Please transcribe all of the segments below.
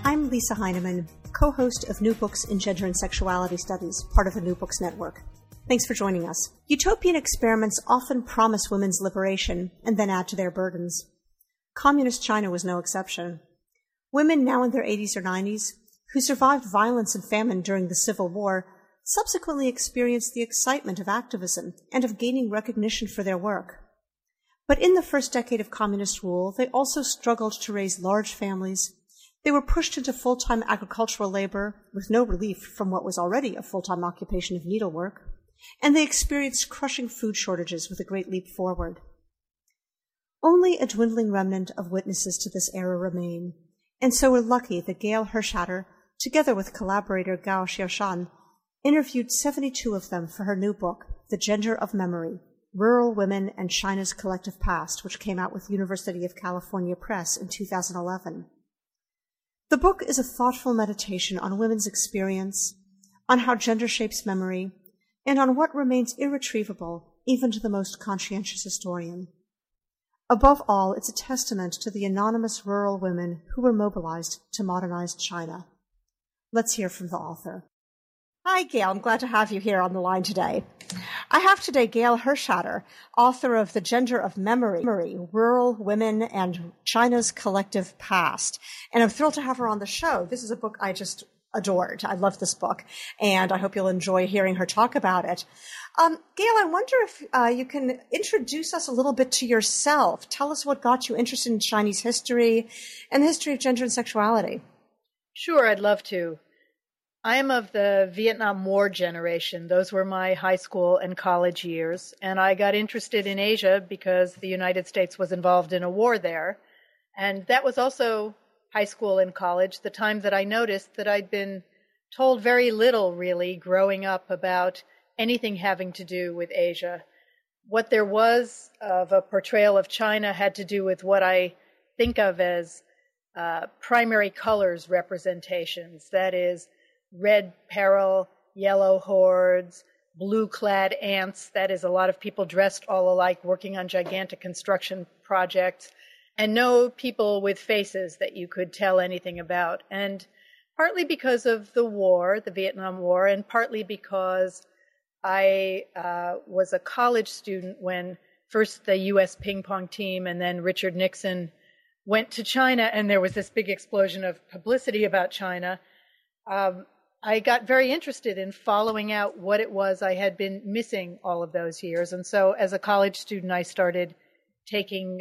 I'm Lisa Heineman, co-host of New Books in Gender and Sexuality Studies, part of the New Books Network. Thanks for joining us. Utopian experiments often promise women's liberation and then add to their burdens. Communist China was no exception. Women now in their 80s or 90s, who survived violence and famine during the Civil War, subsequently experienced the excitement of activism and of gaining recognition for their work. But in the first decade of communist rule, they also struggled to raise large families. They were pushed into full-time agricultural labor with no relief from what was already a full-time occupation of needlework, and they experienced crushing food shortages with a great leap forward. Only a dwindling remnant of witnesses to this era remain, and so we're lucky that Gail Hirschhatter, together with collaborator Gao Xiaoshan, interviewed 72 of them for her new book, The Gender of Memory, Rural Women and China's Collective Past, which came out with University of California Press in 2011. The book is a thoughtful meditation on women's experience, on how gender shapes memory, and on what remains irretrievable even to the most conscientious historian. Above all, it's a testament to the anonymous rural women who were mobilized to modernize China. Let's hear from the author. Hi, Gail. I'm glad to have you here on the line today. I have today Gail Hirschhatter, author of The Gender of Memory, Rural Women and China's Collective Past. And I'm thrilled to have her on the show. This is a book I just adored. I love this book, and I hope you'll enjoy hearing her talk about it. Gail, I wonder if you can introduce us a little bit to yourself. Tell us what got you interested in Chinese history and the history of gender and sexuality. Sure, I'd love to. I am of the Vietnam War generation. Those were my high school and college years, and I got interested in Asia because the United States was involved in a war there. And that was also high school and college, the time that I noticed that I'd been told very little, really, growing up about anything having to do with Asia. What there was of a portrayal of China had to do with what I think of as primary colors representations, that is, red peril, yellow hordes, blue-clad ants, that is, a lot of people dressed all alike working on gigantic construction projects, and no people with faces that you could tell anything about. And partly because of the war, the Vietnam War, and partly because I was a college student when first the U.S. ping pong team and then Richard Nixon went to China, and there was this big explosion of publicity about China. I got very interested in following out what it was I had been missing all of those years. And so as a college student, I started taking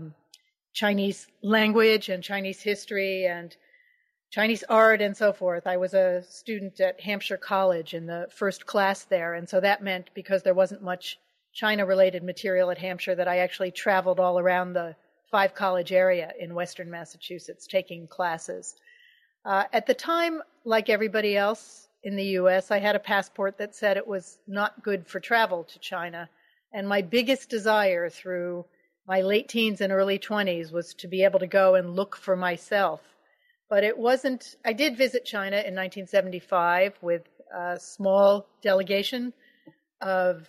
Chinese language and Chinese history and Chinese art and so forth. I was a student at Hampshire College in the first class there. And so that meant, because there wasn't much China-related material at Hampshire, that I actually traveled all around the five-college area in western Massachusetts taking classes. At the time, like everybody else in the U.S., I had a passport that said it was not good for travel to China. And my biggest desire through my late teens and early 20s was to be able to go and look for myself. But it wasn't, I did visit China in 1975 with a small delegation of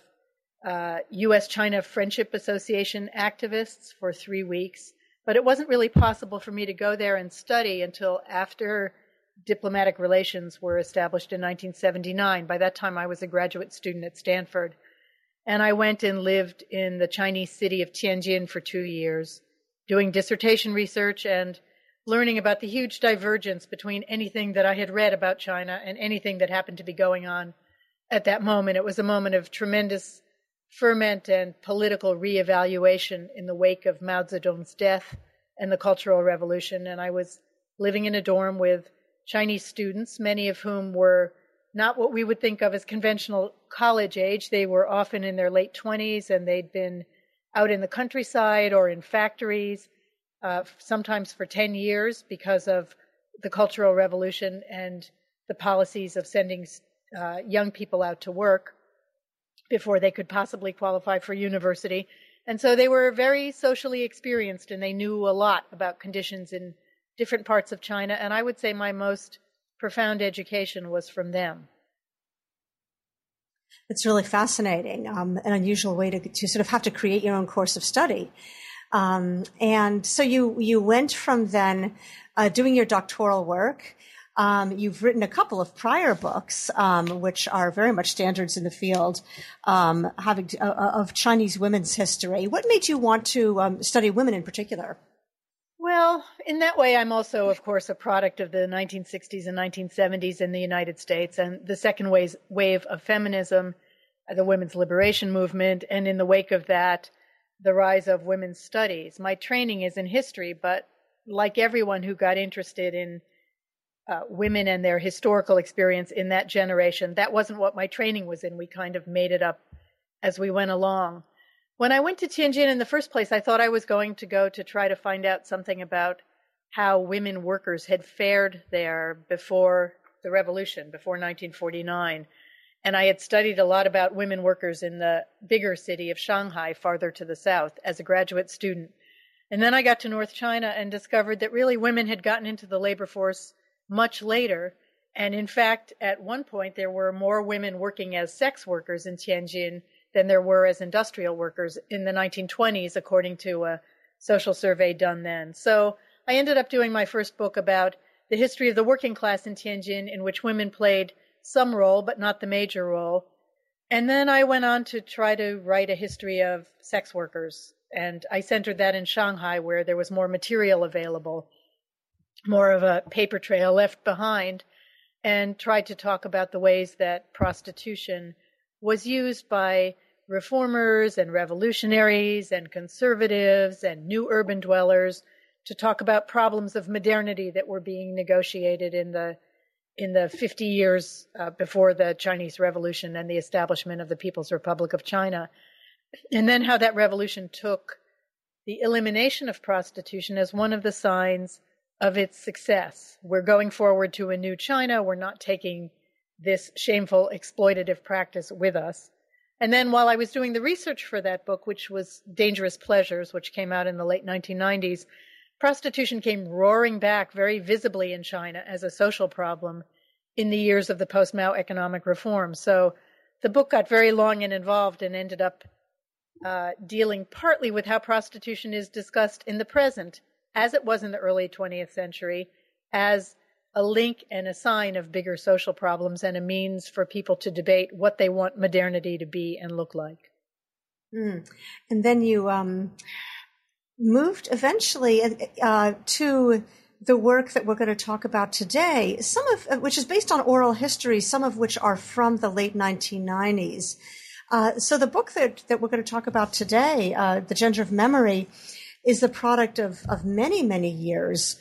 U.S.-China Friendship Association activists for 3 weeks. But it wasn't really possible for me to go there and study until after diplomatic relations were established in 1979. By that time, I was a graduate student at Stanford. And I went and lived in the Chinese city of Tianjin for 2 years, doing dissertation research and learning about the huge divergence between anything that I had read about China and anything that happened to be going on at that moment. It was a moment of tremendous ferment and political reevaluation in the wake of Mao Zedong's death and the Cultural Revolution. And I was living in a dorm with Chinese students, many of whom were not what we would think of as conventional college age. They were often in their late 20s, and they'd been out in the countryside or in factories, sometimes for 10 years because of the Cultural Revolution and the policies of sending young people out to work before they could possibly qualify for university. And so they were very socially experienced, and they knew a lot about conditions in different parts of China. And I would say my most profound education was from them. It's really fascinating, an unusual way to sort of have to create your own course of study. And so you went from then doing your doctoral work. You've written a couple of prior books, which are very much standards in the field, of Chinese women's history. What made you want to study women in particular? Well, in that way, I'm also, of course, a product of the 1960s and 1970s in the United States and the second wave of feminism, the women's liberation movement, and in the wake of that, the rise of women's studies. My training is in history, but like everyone who got interested in women and their historical experience in that generation, that wasn't what my training was in. We kind of made it up as we went along. When I went to Tianjin in the first place, I thought I was going to go to try to find out something about how women workers had fared there before the revolution, before 1949. And I had studied a lot about women workers in the bigger city of Shanghai, farther to the south, as a graduate student. And then I got to North China and discovered that really women had gotten into the labor force much later. And in fact, at one point, there were more women working as sex workers in Tianjin than there were as industrial workers in the 1920s, according to a social survey done then. So I ended up doing my first book about the history of the working class in Tianjin, in which women played some role, but not the major role. And then I went on to try to write a history of sex workers. And I centered that in Shanghai, where there was more material available, more of a paper trail left behind, and tried to talk about the ways that prostitution was used by reformers and revolutionaries and conservatives and new urban dwellers to talk about problems of modernity that were being negotiated in the 50 years before the Chinese Revolution and the establishment of the People's Republic of China. And then how that revolution took the elimination of prostitution as one of the signs of its success. We're going forward to a new China. We're not taking this shameful exploitative practice with us. And then while I was doing the research for that book, which was Dangerous Pleasures, which came out in the late 1990s, prostitution came roaring back very visibly in China as a social problem in the years of the post-Mao economic reform. So the book got very long and involved and ended up dealing partly with how prostitution is discussed in the present, as it was in the early 20th century, as a link and a sign of bigger social problems and a means for people to debate what they want modernity to be and look like. And then you moved eventually to the work that we're going to talk about today, some of which is based on oral history, some of which are from the late 1990s. So the book that we're going to talk about today, The Gender of Memory, is the product of many, many years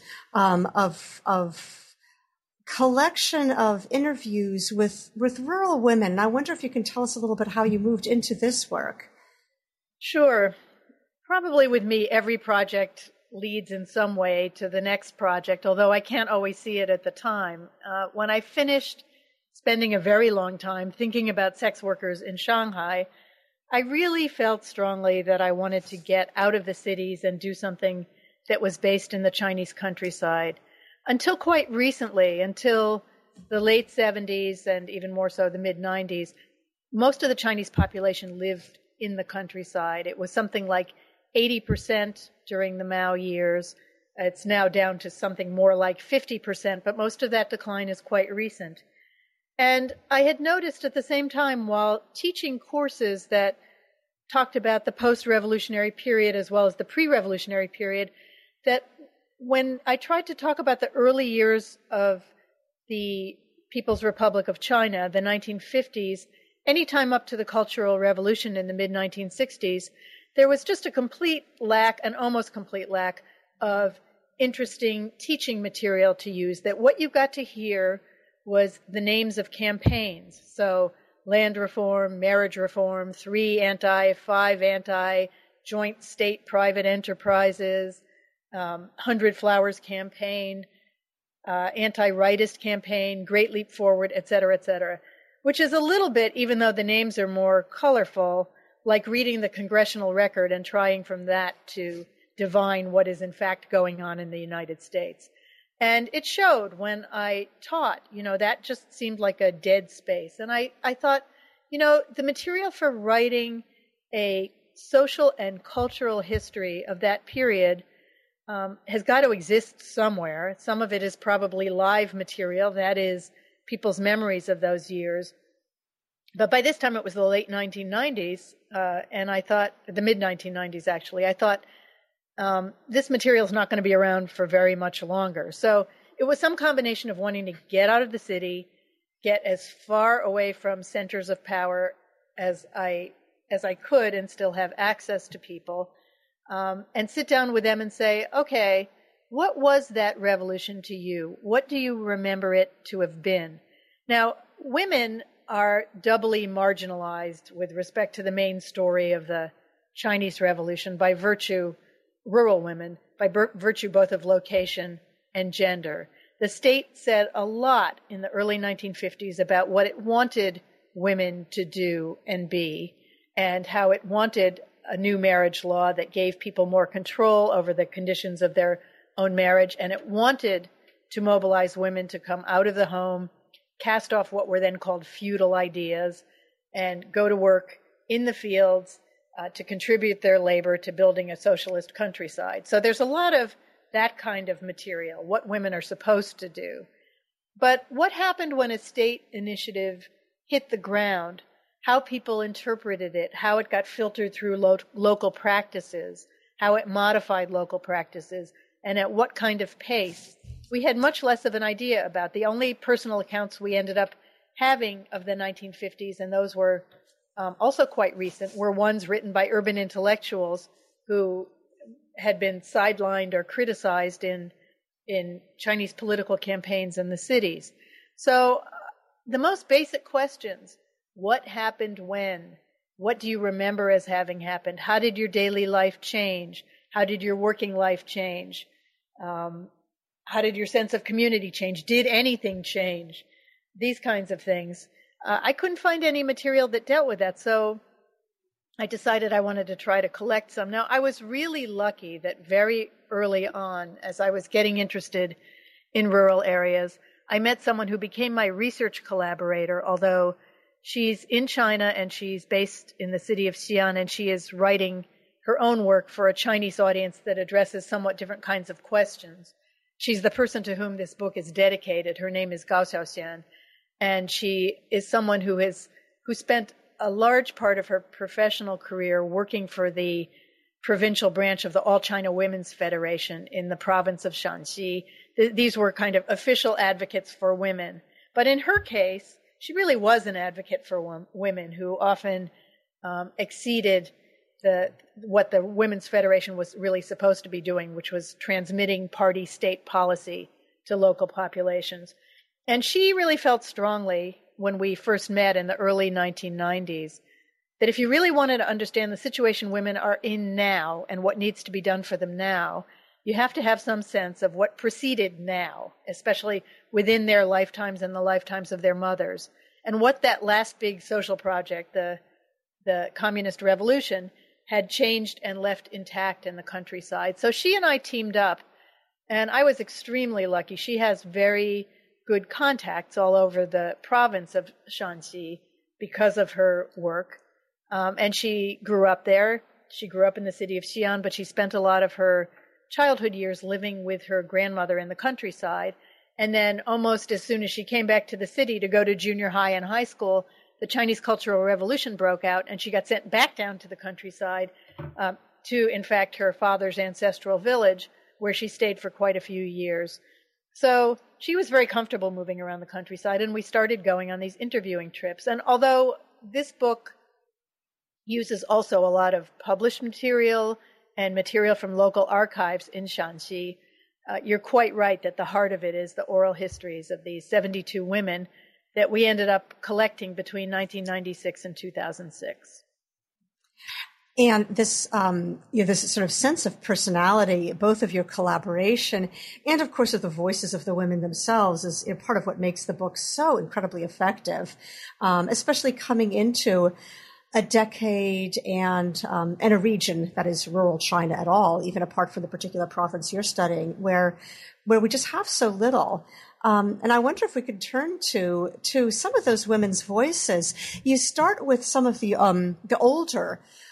of collection of interviews with rural women. And I wonder if you can tell us a little bit how you moved into this work. Sure. Probably with me, every project leads in some way to the next project, although I can't always see it at the time. When I finished spending a very long time thinking about sex workers in Shanghai, I really felt strongly that I wanted to get out of the cities and do something that was based in the Chinese countryside. Until quite recently, until the late 70s and even more so the mid-90s, most of the Chinese population lived in the countryside. It was something like 80% during the Mao years. It's now down to something more like 50%, but most of that decline is quite recent. And I had noticed at the same time, while teaching courses that talked about the post-revolutionary period as well as the pre-revolutionary period, that when I tried to talk about the early years of the People's Republic of China, the 1950s, anytime up to the Cultural Revolution in the mid-1960s, there was just a complete lack, an almost complete lack, of interesting teaching material to use, that what you got to hear was the names of campaigns. So land reform, marriage reform, 3 anti, 5 anti, joint state-private enterprises, 100 Flowers campaign, anti-rightist campaign, Great Leap Forward, et cetera, which is a little bit, even though the names are more colorful, like reading the congressional record and trying from that to divine what is in fact going on in the United States. And it showed when I taught, that just seemed like a dead space. And I thought, the material for writing a social and cultural history of that period has got to exist somewhere. Some of it is probably live material, that is, people's memories of those years. But by this time, it was the late 1990s, and I thought, the mid-1990s, actually. I thought, this material is not going to be around for very much longer. So it was some combination of wanting to get out of the city, get as far away from centers of power as I could and still have access to people, and sit down with them and say, okay, what was that revolution to you? What do you remember it to have been? Now, women are doubly marginalized with respect to the main story of the Chinese Revolution by virtue, rural women, by virtue both of location and gender. The state said a lot in the early 1950s about what it wanted women to do and be, and how it wanted a new marriage law that gave people more control over the conditions of their own marriage, and it wanted to mobilize women to come out of the home, cast off what were then called feudal ideas, and go to work in the fields to contribute their labor to building a socialist countryside. So there's a lot of that kind of material, what women are supposed to do. But what happened when a state initiative hit the ground, how people interpreted it, how it got filtered through local practices, how it modified local practices, and at what kind of pace, we had much less of an idea about. The only personal accounts we ended up having of the 1950s, and those were also quite recent, were ones written by urban intellectuals who had been sidelined or criticized in Chinese political campaigns in the cities. So the most basic questions: what happened when? What do you remember as having happened? How did your daily life change? How did your working life change? How did your sense of community change? Did anything change? These kinds of things. I couldn't find any material that dealt with that, so I decided I wanted to try to collect some. Now, I was really lucky that very early on, as I was getting interested in rural areas, I met someone who became my research collaborator, although she's in China and she's based in the city of Xi'an, and she is writing her own work for a Chinese audience that addresses somewhat different kinds of questions. She's the person to whom this book is dedicated. Her name is Gao Xiaoxian, and she is someone who spent a large part of her professional career working for the provincial branch of the All China Women's Federation in the province of Shanxi. These were kind of official advocates for women. But in her case, she really was an advocate for women who often exceeded what the Women's Federation was really supposed to be doing, which was transmitting party state policy to local populations. And she really felt strongly when we first met in the early 1990s that if you really wanted to understand the situation women are in now and what needs to be done for them now, you have to have some sense of what preceded now, especially within their lifetimes and the lifetimes of their mothers, and what that last big social project, the communist revolution, had changed and left intact in the countryside. So she and I teamed up, and I was extremely lucky. She has very good contacts all over the province of Shanxi because of her work. And she grew up there. She grew up in the city of Xi'an, but she spent a lot of her childhood years living with her grandmother in the countryside. And then almost as soon as she came back to the city to go to junior high and high school, the Chinese Cultural Revolution broke out, and she got sent back down to the countryside to, in fact, her father's ancestral village, where she stayed for quite a few years. So she was very comfortable moving around the countryside, and we started going on these interviewing trips. And although this book uses also a lot of published material and material from local archives in Shanxi, you're quite right that the heart of it is the oral histories of these 72 women that we ended up collecting between 1996 and 2006. And this, this sort of sense of personality, both of your collaboration and, of course, of the voices of the women themselves, is part of what makes the book so incredibly effective, especially coming into a decade and a region that is rural China at all, even apart from the particular province you're studying, where we just have so little. And I wonder if we could turn to some of those women's voices. You start with some of the older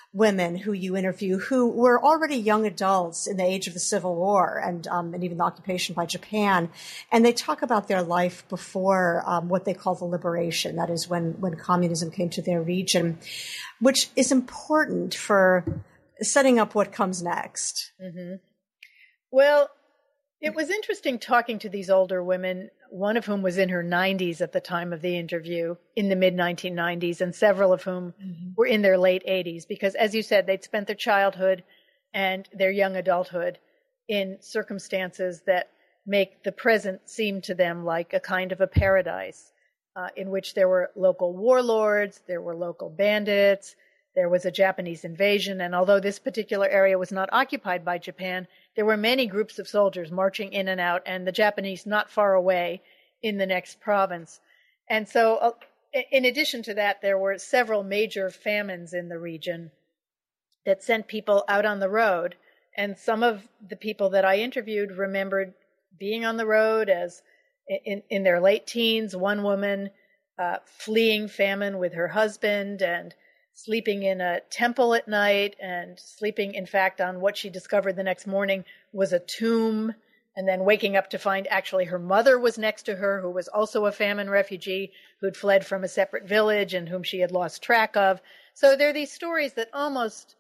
women who you interview who were already young adults in the age of the Civil War and even the occupation by Japan. And they talk about their life before what they call the liberation. That is when communism came to their region, which is important for setting up what comes next. Mm-hmm. Well, it was interesting talking to these older women, one of whom was in her 90s at the time of the interview, in the mid-1990s, and several of whom were in their late 80s, because, as you said, they'd spent their childhood and their young adulthood in circumstances that make the present seem to them like a kind of a paradise, in which there were local warlords, there were local bandits, there was a Japanese invasion, and although this particular area was not occupied by Japan, there were many groups of soldiers marching in and out, and the Japanese not far away in the next province. And so, in addition to that, there were several major famines in the region that sent people out on the road. And some of the people that I interviewed remembered being on the road as in their late teens, one woman fleeing famine with her husband and sleeping in a temple at night and sleeping, in fact, on what she discovered the next morning was a tomb, and then waking up to find actually her mother was next to her, who was also a famine refugee who'd fled from a separate village and whom she had lost track of. So there are these stories that almost,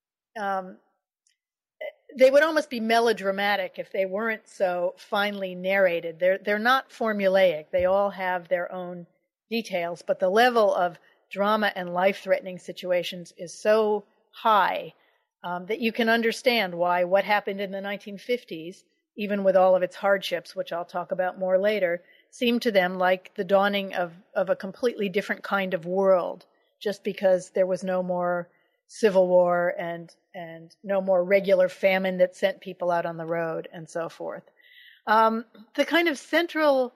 they would almost be melodramatic if they weren't so finely narrated. They're not formulaic. They all have their own details, but the level of drama and life-threatening situations is so high that you can understand why what happened in the 1950s, even with all of its hardships, which I'll talk about more later, seemed to them like the dawning of a completely different kind of world, just because there was no more civil war and no more regular famine that sent people out on the road and so forth. The kind of central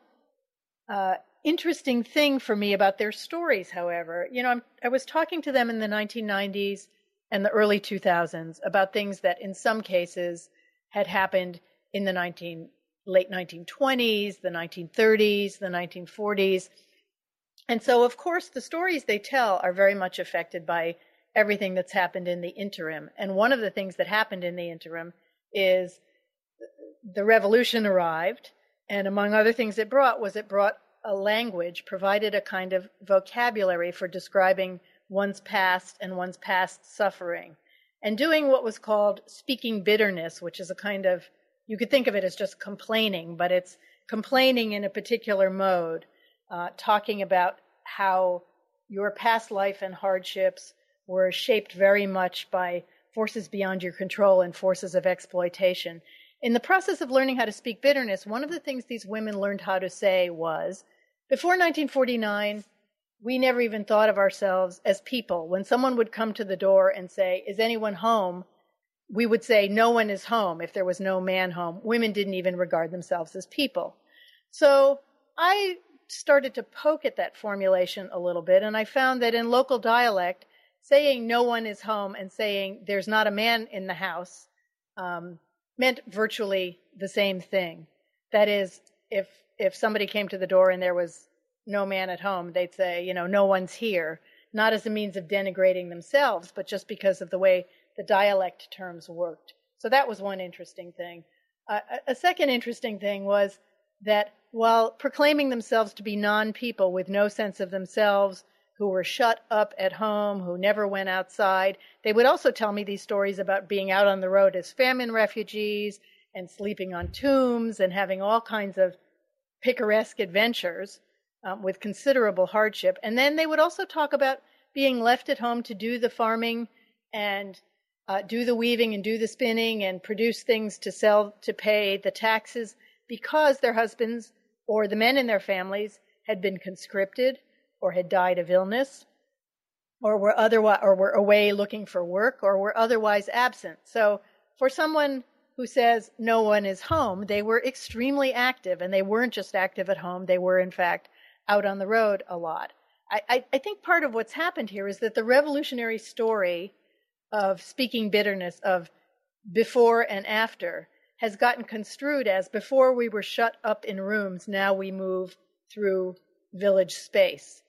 interesting thing for me about their stories, however, I was talking to them in the 1990s and the early 2000s about things that in some cases had happened in the late 1920s, the 1930s, the 1940s. And so, of course, the stories they tell are very much affected by everything that's happened in the interim. And one of the things that happened in the interim is the revolution arrived, and among other things it brought a language, provided a kind of vocabulary for describing one's past and one's past suffering, and doing what was called speaking bitterness, which is a kind of, you could think of it as just complaining, but it's complaining in a particular mode, talking about how your past life and hardships were shaped very much by forces beyond your control and forces of exploitation. In the process of learning how to speak bitterness, one of the things these women learned how to say was, before 1949, we never even thought of ourselves as people. When someone would come to the door and say, "Is anyone home?" we would say, "No one is home," if there was no man home. Women didn't even regard themselves as people. So I started to poke at that formulation a little bit, and I found that in local dialect, saying "no one is home" and saying "there's not a man in the house" meant virtually the same thing. That is, if somebody came to the door and there was no man at home, they'd say, "No one's here," not as a means of denigrating themselves, but just because of the way the dialect terms worked. So that was one interesting thing. A second interesting thing was that while proclaiming themselves to be non-people with no sense of themselves, who were shut up at home, who never went outside, they would also tell me these stories about being out on the road as famine refugees and sleeping on tombs and having all kinds of picaresque adventures with considerable hardship. And then they would also talk about being left at home to do the farming and do the weaving and do the spinning and produce things to sell to pay the taxes because their husbands or the men in their families had been conscripted or had died of illness or were away looking for work or were otherwise absent. So for someone who says no one is home, they were extremely active, and they weren't just active at home. They were, in fact, out on the road a lot. I think part of what's happened here is that the revolutionary story of speaking bitterness, of before and after, has gotten construed as before we were shut up in rooms, now we move through village space.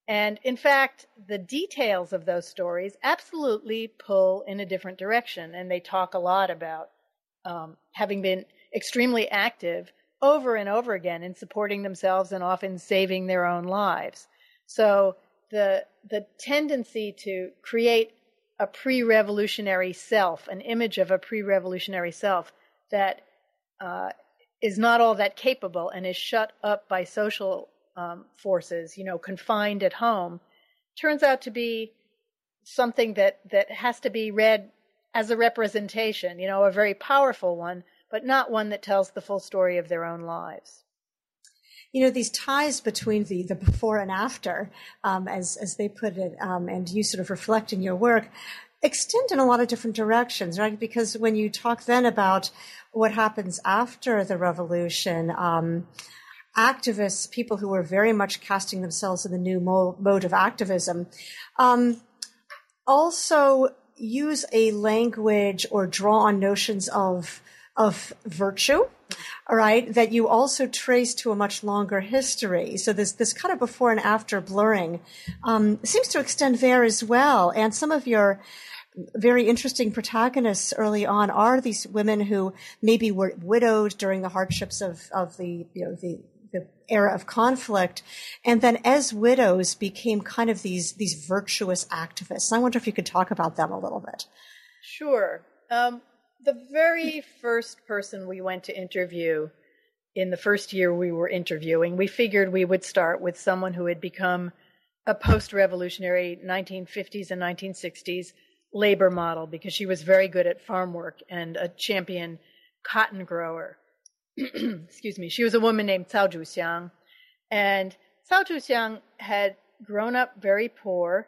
And in fact, the details of those stories absolutely pull in a different direction. And they talk a lot about having been extremely active over and over again in supporting themselves and often saving their own lives. So the tendency to create a pre-revolutionary self, an image of a pre-revolutionary self that is not all that capable and is shut up by social forces, confined at home, turns out to be something that has to be read as a representation, a very powerful one, but not one that tells the full story of their own lives. These ties between the before and after, as they put it, and you sort of reflect in your work, extend in a lot of different directions, right? Because when you talk then about what happens after the revolution, activists, people who were very much casting themselves in the new mode of activism, also use a language or draw on notions of virtue, all right, that you also trace to a much longer history. So this kind of before and after blurring seems to extend there as well. And some of your very interesting protagonists early on are these women who maybe were widowed during the hardships of the era of conflict, and then as widows became kind of these virtuous activists. I wonder if you could talk about them a little bit. Sure. The very first person we went to interview in the first year we were interviewing, we figured we would start with someone who had become a post-revolutionary 1950s and 1960s labor model, because she was very good at farm work and a champion cotton grower. Excuse me. She was a woman named Cao Zhuxiang. And Cao Zhuxiang had grown up very poor.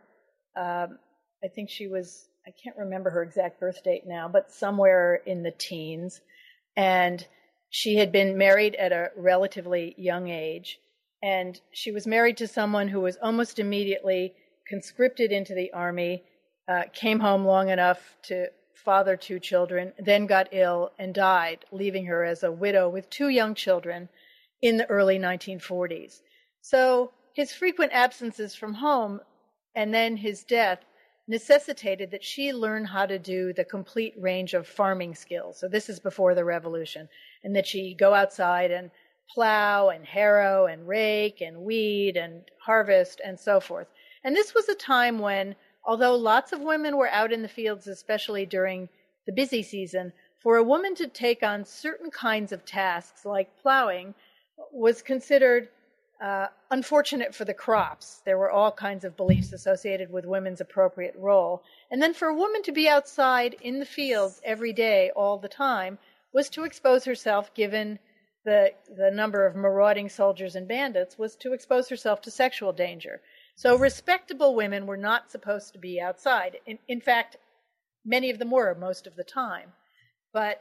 I think she was, I can't remember her exact birth date now, but somewhere in the teens. And she had been married at a relatively young age. And she was married to someone who was almost immediately conscripted into the army, came home long enough to father 2 children, then got ill and died, leaving her as a widow with 2 young children in the early 1940s. So his frequent absences from home and then his death necessitated that she learn how to do the complete range of farming skills. So this is before the revolution. And that she go outside and plow and harrow and rake and weed and harvest and so forth. And this was a time when, although lots of women were out in the fields, especially during the busy season, for a woman to take on certain kinds of tasks like plowing was considered unfortunate for the crops. There were all kinds of beliefs associated with women's appropriate role. And then for a woman to be outside in the fields every day, all the time, was to expose herself, given the number of marauding soldiers and bandits, was to expose herself to sexual danger. So respectable women were not supposed to be outside. In fact, many of them were most of the time. But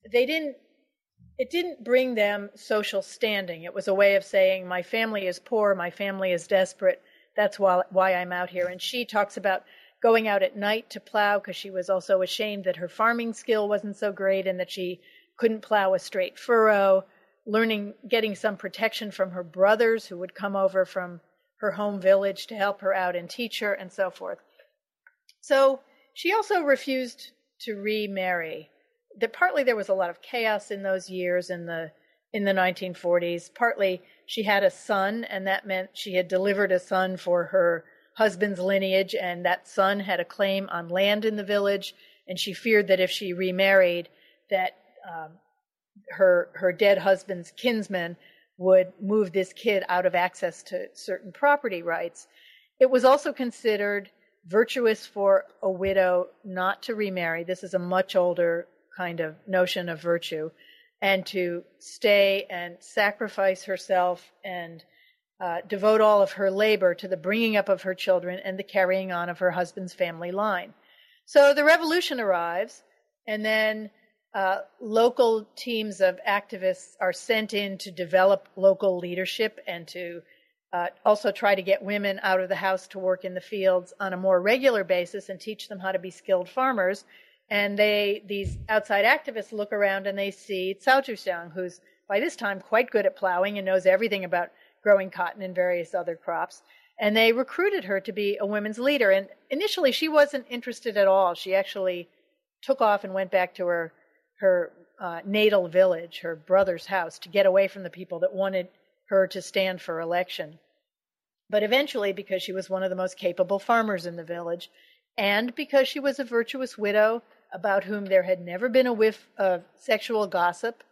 it didn't bring them social standing. It was a way of saying, my family is poor, my family is desperate, that's why I'm out here. And she talks about going out at night to plow because she was also ashamed that her farming skill wasn't so great and that she couldn't plow a straight furrow, getting some protection from her brothers who would come over from her home village to help her out and teach her, and so forth. So she also refused to remarry. Partly there was a lot of chaos in those years in the 1940s. Partly she had a son, and that meant she had delivered a son for her husband's lineage, and that son had a claim on land in the village, and she feared that if she remarried, that her dead husband's kinsmen would move this kid out of access to certain property rights. It was also considered virtuous for a widow not to remarry. This is a much older kind of notion of virtue, and to stay and sacrifice herself and devote all of her labor to the bringing up of her children and the carrying on of her husband's family line. So the revolution arrives, and then local teams of activists are sent in to develop local leadership and to also try to get women out of the house to work in the fields on a more regular basis and teach them how to be skilled farmers. And these outside activists look around and they see Cao Zhuxiang, who's by this time quite good at plowing and knows everything about growing cotton and various other crops. And they recruited her to be a women's leader. And initially, she wasn't interested at all. She actually took off and went back to her natal village, her brother's house, to get away from the people that wanted her to stand for election. But eventually, because she was one of the most capable farmers in the village, and because she was a virtuous widow about whom there had never been a whiff of sexual gossip,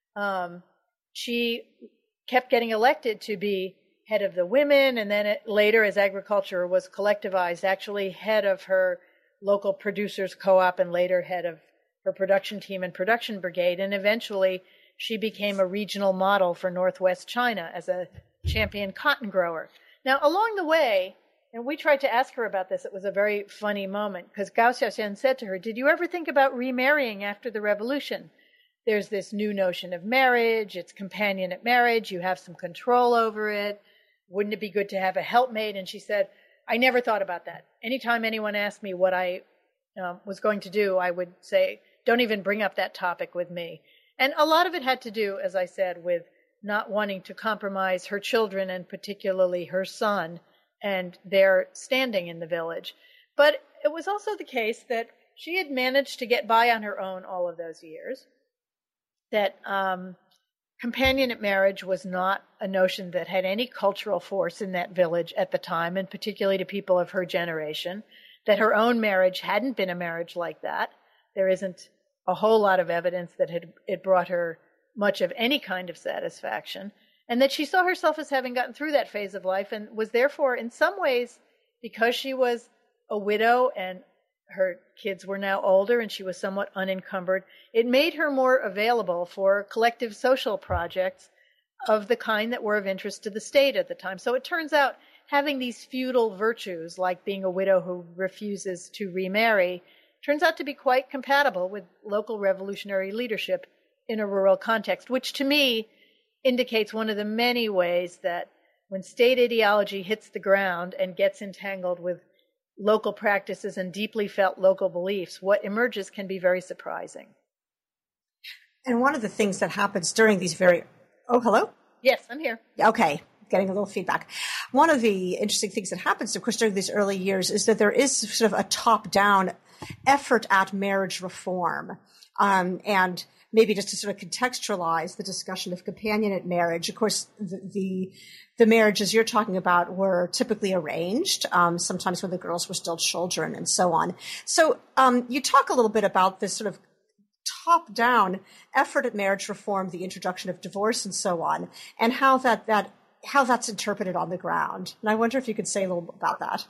she kept getting elected to be head of the women, and then later, as agriculture was collectivized, actually head of her local producers co-op, and later head of her production team and production brigade. And eventually, she became a regional model for Northwest China as a champion cotton grower. Now, along the way, and we tried to ask her about this, it was a very funny moment, because Gao Xiaoxian said to her, "Did you ever think about remarrying after the revolution? There's this new notion of marriage, it's companionate marriage, you have some control over it. Wouldn't it be good to have a helpmate?" And she said, "I never thought about that. Anytime anyone asked me what I was going to do, I would say, don't even bring up that topic with me." And a lot of it had to do, as I said, with not wanting to compromise her children, and particularly her son, and their standing in the village. But it was also the case that she had managed to get by on her own all of those years, that companionate marriage was not a notion that had any cultural force in that village at the time, and particularly to people of her generation, that her own marriage hadn't been a marriage like that. There isn't a whole lot of evidence that it brought her much of any kind of satisfaction, and that she saw herself as having gotten through that phase of life, and was therefore, in some ways, because she was a widow and her kids were now older and she was somewhat unencumbered, it made her more available for collective social projects of the kind that were of interest to the state at the time. So it turns out having these feudal virtues, like being a widow who refuses to remarry, turns out to be quite compatible with local revolutionary leadership in a rural context, which to me indicates one of the many ways that when state ideology hits the ground and gets entangled with local practices and deeply felt local beliefs, what emerges can be very surprising. And one of the things that happens during these oh, hello? Yes, I'm here. Okay, getting a little feedback. One of the interesting things that happens, of course, during these early years is that there is sort of a top-down effort at marriage reform. And maybe just to sort of contextualize the discussion of companionate marriage, of course, the marriages you're talking about were typically arranged, sometimes when the girls were still children and so on. So you talk a little bit about this sort of top-down effort at marriage reform, the introduction of divorce and so on, and how that's interpreted on the ground. And I wonder if you could say a little about that.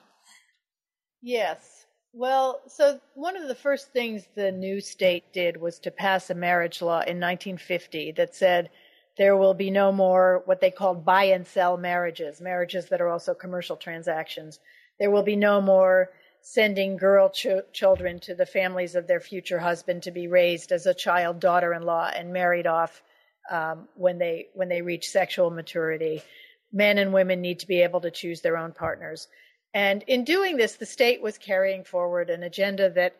Yes. Well, so one of the first things the new state did was to pass a marriage law in 1950 that said there will be no more what they called buy and sell marriages that are also commercial transactions. There will be no more sending girl children to the families of their future husband to be raised as a child daughter-in-law and married off when they reach sexual maturity. Men and women need to be able to choose their own partners. And in doing this, the state was carrying forward an agenda that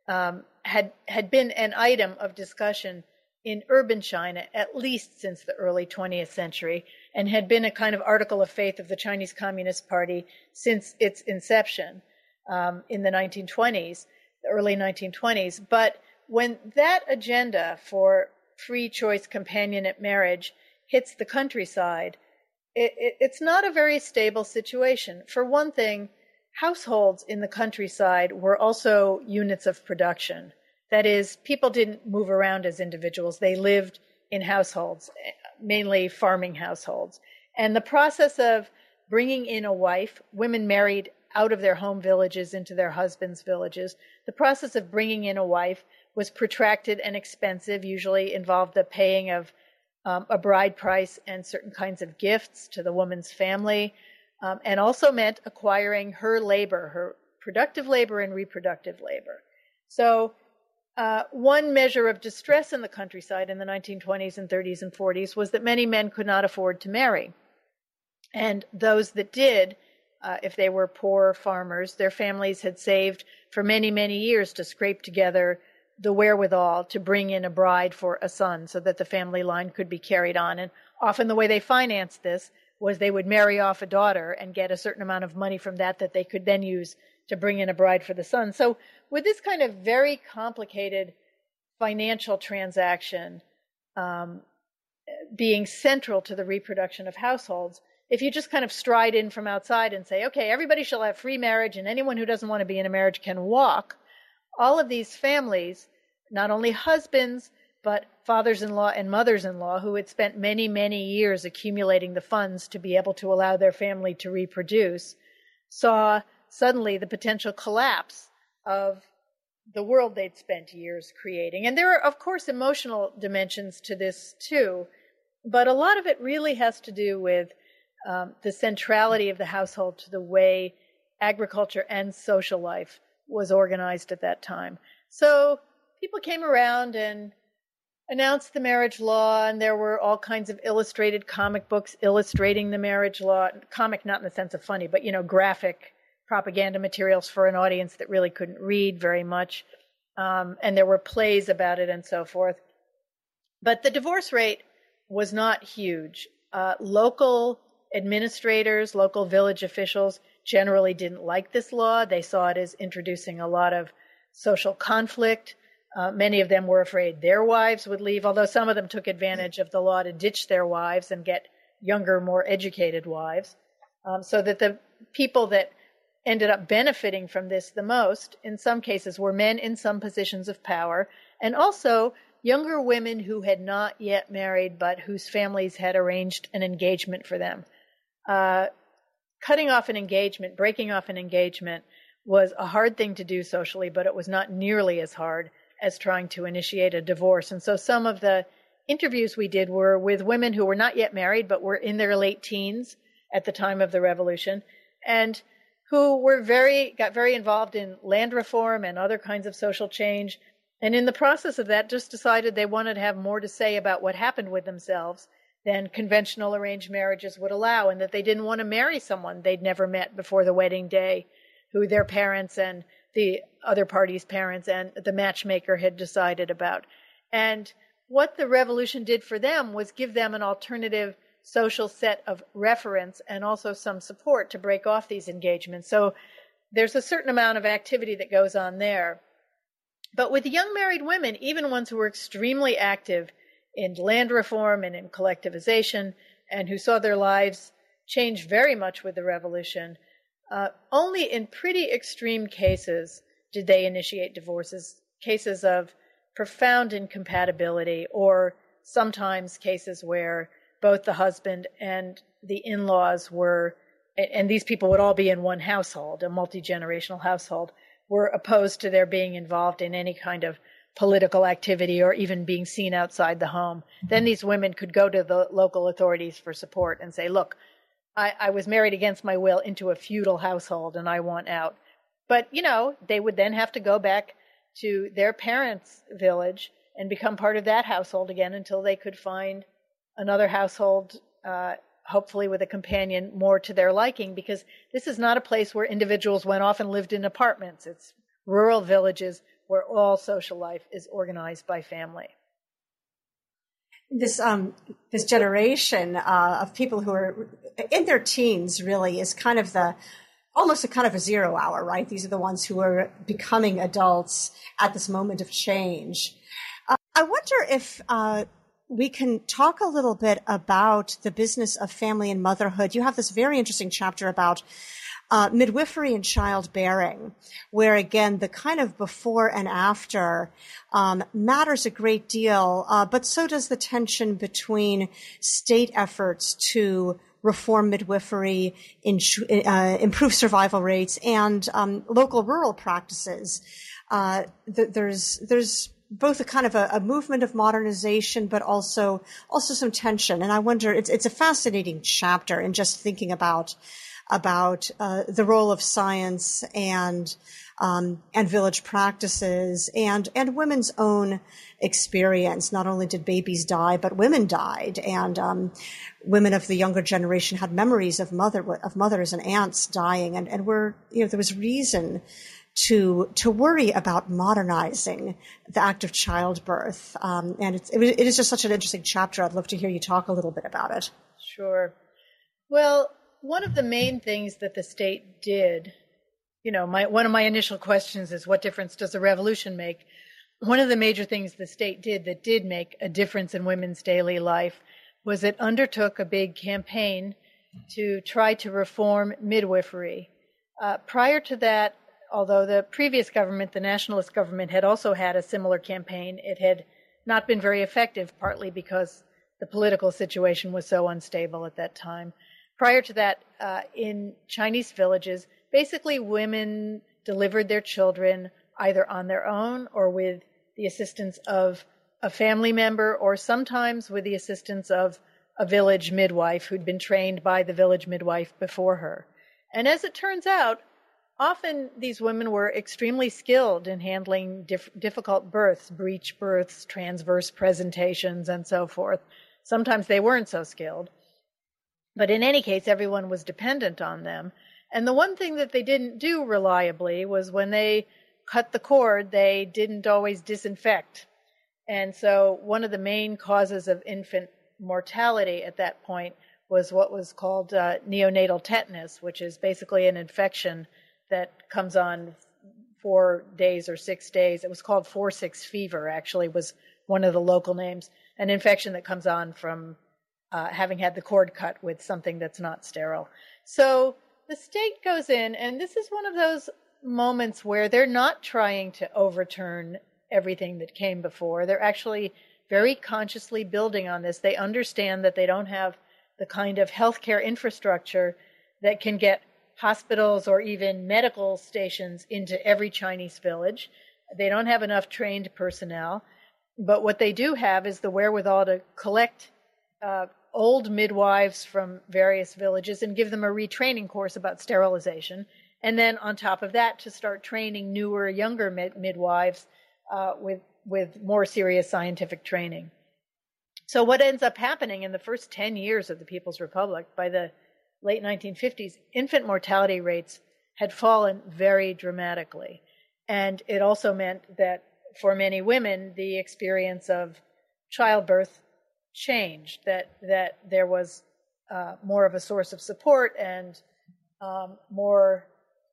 had been an item of discussion in urban China, at least since the early 20th century, and had been a kind of article of faith of the Chinese Communist Party since its inception in the 1920s, the early 1920s. But when that agenda for free choice companionate marriage hits the countryside, it's not a very stable situation. For one thing, households in the countryside were also units of production. That is, people didn't move around as individuals. They lived in households, mainly farming households. And the process of bringing in a wife, women married out of their home villages into their husbands' villages, the process of bringing in a wife was protracted and expensive, usually involved the paying of a bride price and certain kinds of gifts to the woman's family, and also meant acquiring her labor, her productive labor and reproductive labor. So one measure of distress in the countryside in the 1920s and 30s and 40s was that many men could not afford to marry. And those that did, if they were poor farmers, their families had saved for many, many years to scrape together the wherewithal to bring in a bride for a son so that the family line could be carried on. And often the way they financed this was they would marry off a daughter and get a certain amount of money from that they could then use to bring in a bride for the son. So with this kind of very complicated financial transaction being central to the reproduction of households, if you just kind of stride in from outside and say, okay, everybody shall have free marriage and anyone who doesn't want to be in a marriage can walk, all of these families, not only husbands, but fathers-in-law and mothers-in-law who had spent many, many years accumulating the funds to be able to allow their family to reproduce, saw suddenly the potential collapse of the world they'd spent years creating. And there are, of course, emotional dimensions to this too, but a lot of it really has to do with the centrality of the household to the way agriculture and social life was organized at that time. So people came around and announced the marriage law, and there were all kinds of illustrated comic books illustrating the marriage law. Comic not in the sense of funny, but, graphic propaganda materials for an audience that really couldn't read very much. And there were plays about it and so forth. But the divorce rate was not huge. Local administrators, local village officials generally didn't like this law. They saw it as introducing a lot of social conflict. Many of them were afraid their wives would leave, although some of them took advantage of the law to ditch their wives and get younger, more educated wives. So that the people that ended up benefiting from this the most, in some cases, were men in some positions of power, and also younger women who had not yet married but whose families had arranged an engagement for them. Cutting off an engagement, breaking off an engagement was a hard thing to do socially, but it was not nearly as hard as trying to initiate a divorce. And so some of the interviews we did were with women who were not yet married, but were in their late teens at the time of the revolution, and who got very involved in land reform and other kinds of social change. And in the process of that, just decided they wanted to have more to say about what happened with themselves than conventional arranged marriages would allow, and that they didn't want to marry someone they'd never met before the wedding day, who their parents and the other party's parents and the matchmaker had decided about. And what the revolution did for them was give them an alternative social set of reference and also some support to break off these engagements. So there's a certain amount of activity that goes on there. But with young married women, even ones who were extremely active in land reform and in collectivization and who saw their lives change very much with the revolution, only in pretty extreme cases did they initiate divorces, cases of profound incompatibility, or sometimes cases where both the husband and the in-laws were, and these people would all be in one household, a multi-generational household, were opposed to their being involved in any kind of political activity or even being seen outside the home. Then these women could go to the local authorities for support and say, look, I was married against my will into a feudal household and I want out. But, they would then have to go back to their parents' village and become part of that household again until they could find another household, hopefully with a companion more to their liking, because this is not a place where individuals went off and lived in apartments. It's rural villages where all social life is organized by family. This generation of people who are in their teens really is kind of almost a kind of a 0 hour, right? These are the ones who are becoming adults at this moment of change. I wonder if we can talk a little bit about the business of family and motherhood. You have this very interesting chapter about midwifery and childbearing, where again, the kind of before and after matters a great deal, but so does the tension between state efforts to reform midwifery, improve survival rates, and local rural practices. There's both a kind of a movement of modernization, but also some tension. And I wonder, it's a fascinating chapter in just thinking about the role of science and village practices and women's own experience. Not only did babies die, but women died, and women of the younger generation had memories of mothers and aunts dying, and there was reason to worry about modernizing the act of childbirth. And it is just such an interesting chapter. I'd love to hear you talk a little bit about it. Sure. Well, one of the main things that the state did, one of my initial questions is, what difference does a revolution make? One of the major things the state did that did make a difference in women's daily life was it undertook a big campaign to try to reform midwifery. Prior to that, although the previous government, the nationalist government, had also had a similar campaign, it had not been very effective, partly because the political situation was so unstable at that time. Prior to that, in Chinese villages, basically women delivered their children either on their own or with the assistance of a family member, or sometimes with the assistance of a village midwife who'd been trained by the village midwife before her. And as it turns out, often these women were extremely skilled in handling difficult births, breech births, transverse presentations, and so forth. Sometimes they weren't so skilled. But in any case, everyone was dependent on them. And the one thing that they didn't do reliably was when they cut the cord, they didn't always disinfect. And so one of the main causes of infant mortality at that point was what was called neonatal tetanus, which is basically an infection that comes on 4 days or 6 days. It was called 4-6 fever, actually, was one of the local names, an infection that comes on from having had the cord cut with something that's not sterile. So the state goes in, and this is one of those moments where they're not trying to overturn everything that came before. They're actually very consciously building on this. They understand that they don't have the kind of healthcare infrastructure that can get hospitals or even medical stations into every Chinese village. They don't have enough trained personnel. But what they do have is the wherewithal to collect old midwives from various villages and give them a retraining course about sterilization. And then on top of that, to start training newer, younger midwives with more serious scientific training. So what ends up happening in the first 10 years of the People's Republic, by the late 1950s, infant mortality rates had fallen very dramatically. And it also meant that for many women, the experience of childbirth changed, that there was more of a source of support and more,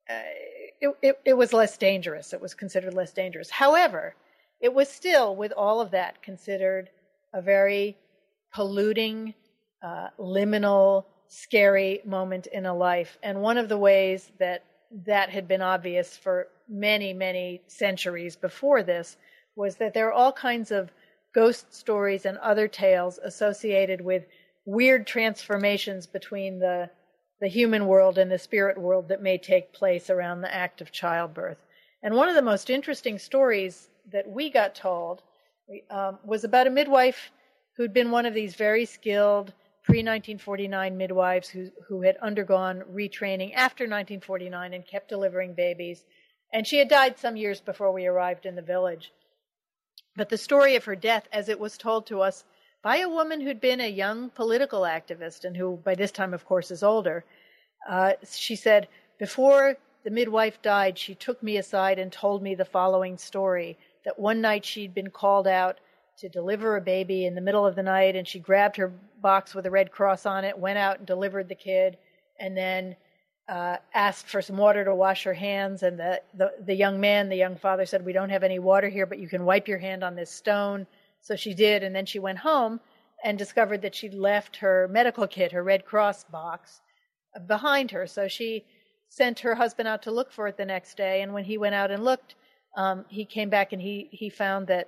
it was less dangerous. It was considered less dangerous. However, it was still, with all of that, considered a very polluting, liminal, scary moment in a life. And one of the ways that had been obvious for many, many centuries before this was that there are all kinds of ghost stories and other tales associated with weird transformations between the human world and the spirit world that may take place around the act of childbirth. And one of the most interesting stories that we got told was about a midwife who'd been one of these very skilled pre-1949 midwives who had undergone retraining after 1949 and kept delivering babies. And she had died some years before we arrived in the village. But the story of her death, as it was told to us by a woman who'd been a young political activist and who by this time, of course, is older, she said, before the midwife died, she took me aside and told me the following story, that one night she'd been called out to deliver a baby in the middle of the night, and she grabbed her box with a Red Cross on it, went out and delivered the kid, and then asked for some water to wash her hands. And the young man, the young father, said, we don't have any water here, but you can wipe your hand on this stone. So she did, and then she went home and discovered that she'd left her medical kit, her Red Cross box, behind her. So she sent her husband out to look for it the next day, and when he went out and looked, he came back and he found that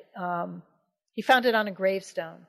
he found it on a gravestone,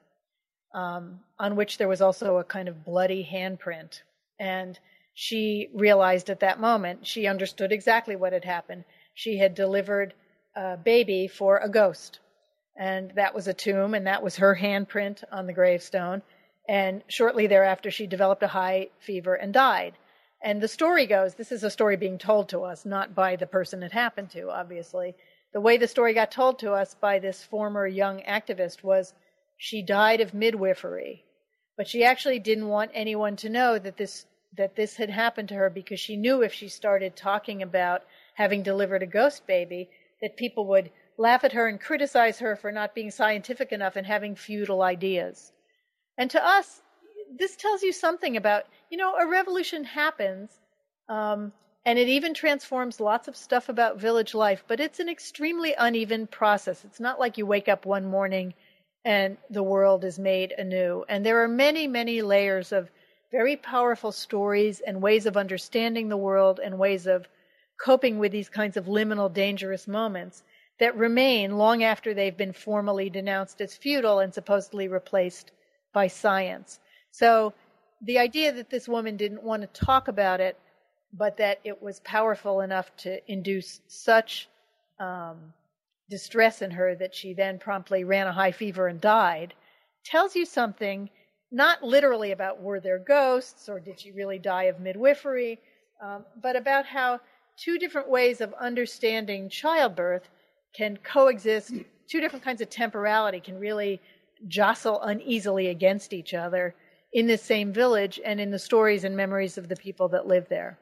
on which there was also a kind of bloody handprint. And she realized at that moment, she understood exactly what had happened. She had delivered a baby for a ghost, and that was a tomb, and that was her handprint on the gravestone. And shortly thereafter, she developed a high fever and died. And the story goes, this is a story being told to us, not by the person it happened to, obviously. The way the story got told to us by this former young activist was she died of midwifery. But she actually didn't want anyone to know that this had happened to her, because she knew if she started talking about having delivered a ghost baby, that people would laugh at her and criticize her for not being scientific enough and having futile ideas. And to us, this tells you something about, a revolution happens, and it even transforms lots of stuff about village life, but it's an extremely uneven process. It's not like you wake up one morning and the world is made anew. And there are many, many layers of very powerful stories and ways of understanding the world and ways of coping with these kinds of liminal, dangerous moments that remain long after they've been formally denounced as feudal and supposedly replaced by science. So the idea that this woman didn't want to talk about it, but that it was powerful enough to induce such distress in her that she then promptly ran a high fever and died, tells you something, not literally about were there ghosts or did she really die of midwifery, but about how two different ways of understanding childbirth can coexist. Two different kinds of temporality can really jostle uneasily against each other in the same village and in the stories and memories of the people that live there.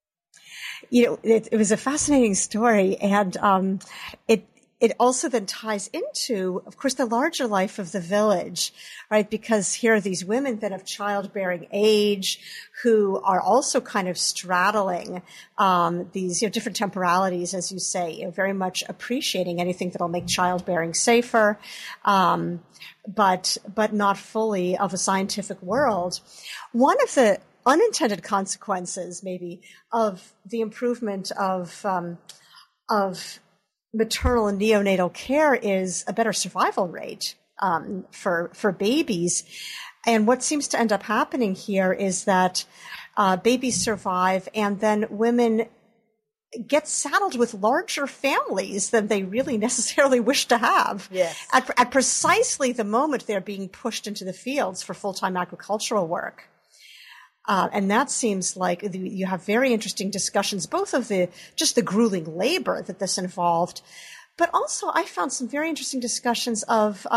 It was a fascinating story, and it also then ties into, of course, the larger life of the village, right? Because here are these women that have childbearing age who are also kind of straddling these different temporalities, as you say, very much appreciating anything that will make childbearing safer, but not fully of a scientific world. One of the unintended consequences, maybe, of the improvement of maternal and neonatal care is a better survival rate for babies. And what seems to end up happening here is that babies survive, and then women get saddled with larger families than they really necessarily wish to have. Yes. At precisely the moment they're being pushed into the fields for full-time agricultural work. And that seems like you have very interesting discussions, both of just the grueling labor that this involved, but also I found some very interesting discussions of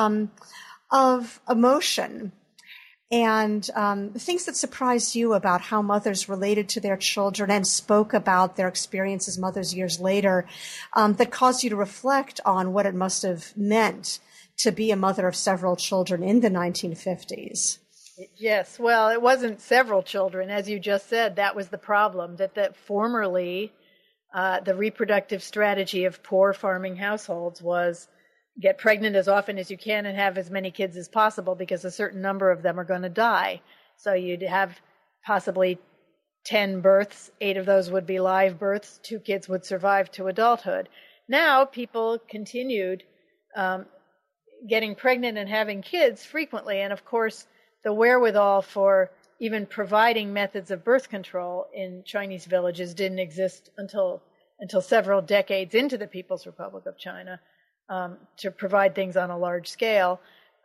emotion and things that surprised you about how mothers related to their children and spoke about their experience as mothers years later, that caused you to reflect on what it must have meant to be a mother of several children in the 1950s. Yes, well, it wasn't several children. As you just said, that was the problem, that formerly the reproductive strategy of poor farming households was get pregnant as often as you can and have as many kids as possible because a certain number of them are going to die. So you'd have possibly 10 births, 8 of those would be live births, 2 kids would survive to adulthood. Now people continued getting pregnant and having kids frequently, and of course the wherewithal for even providing methods of birth control in Chinese villages didn't exist until several decades into the People's Republic of China to provide things on a large scale.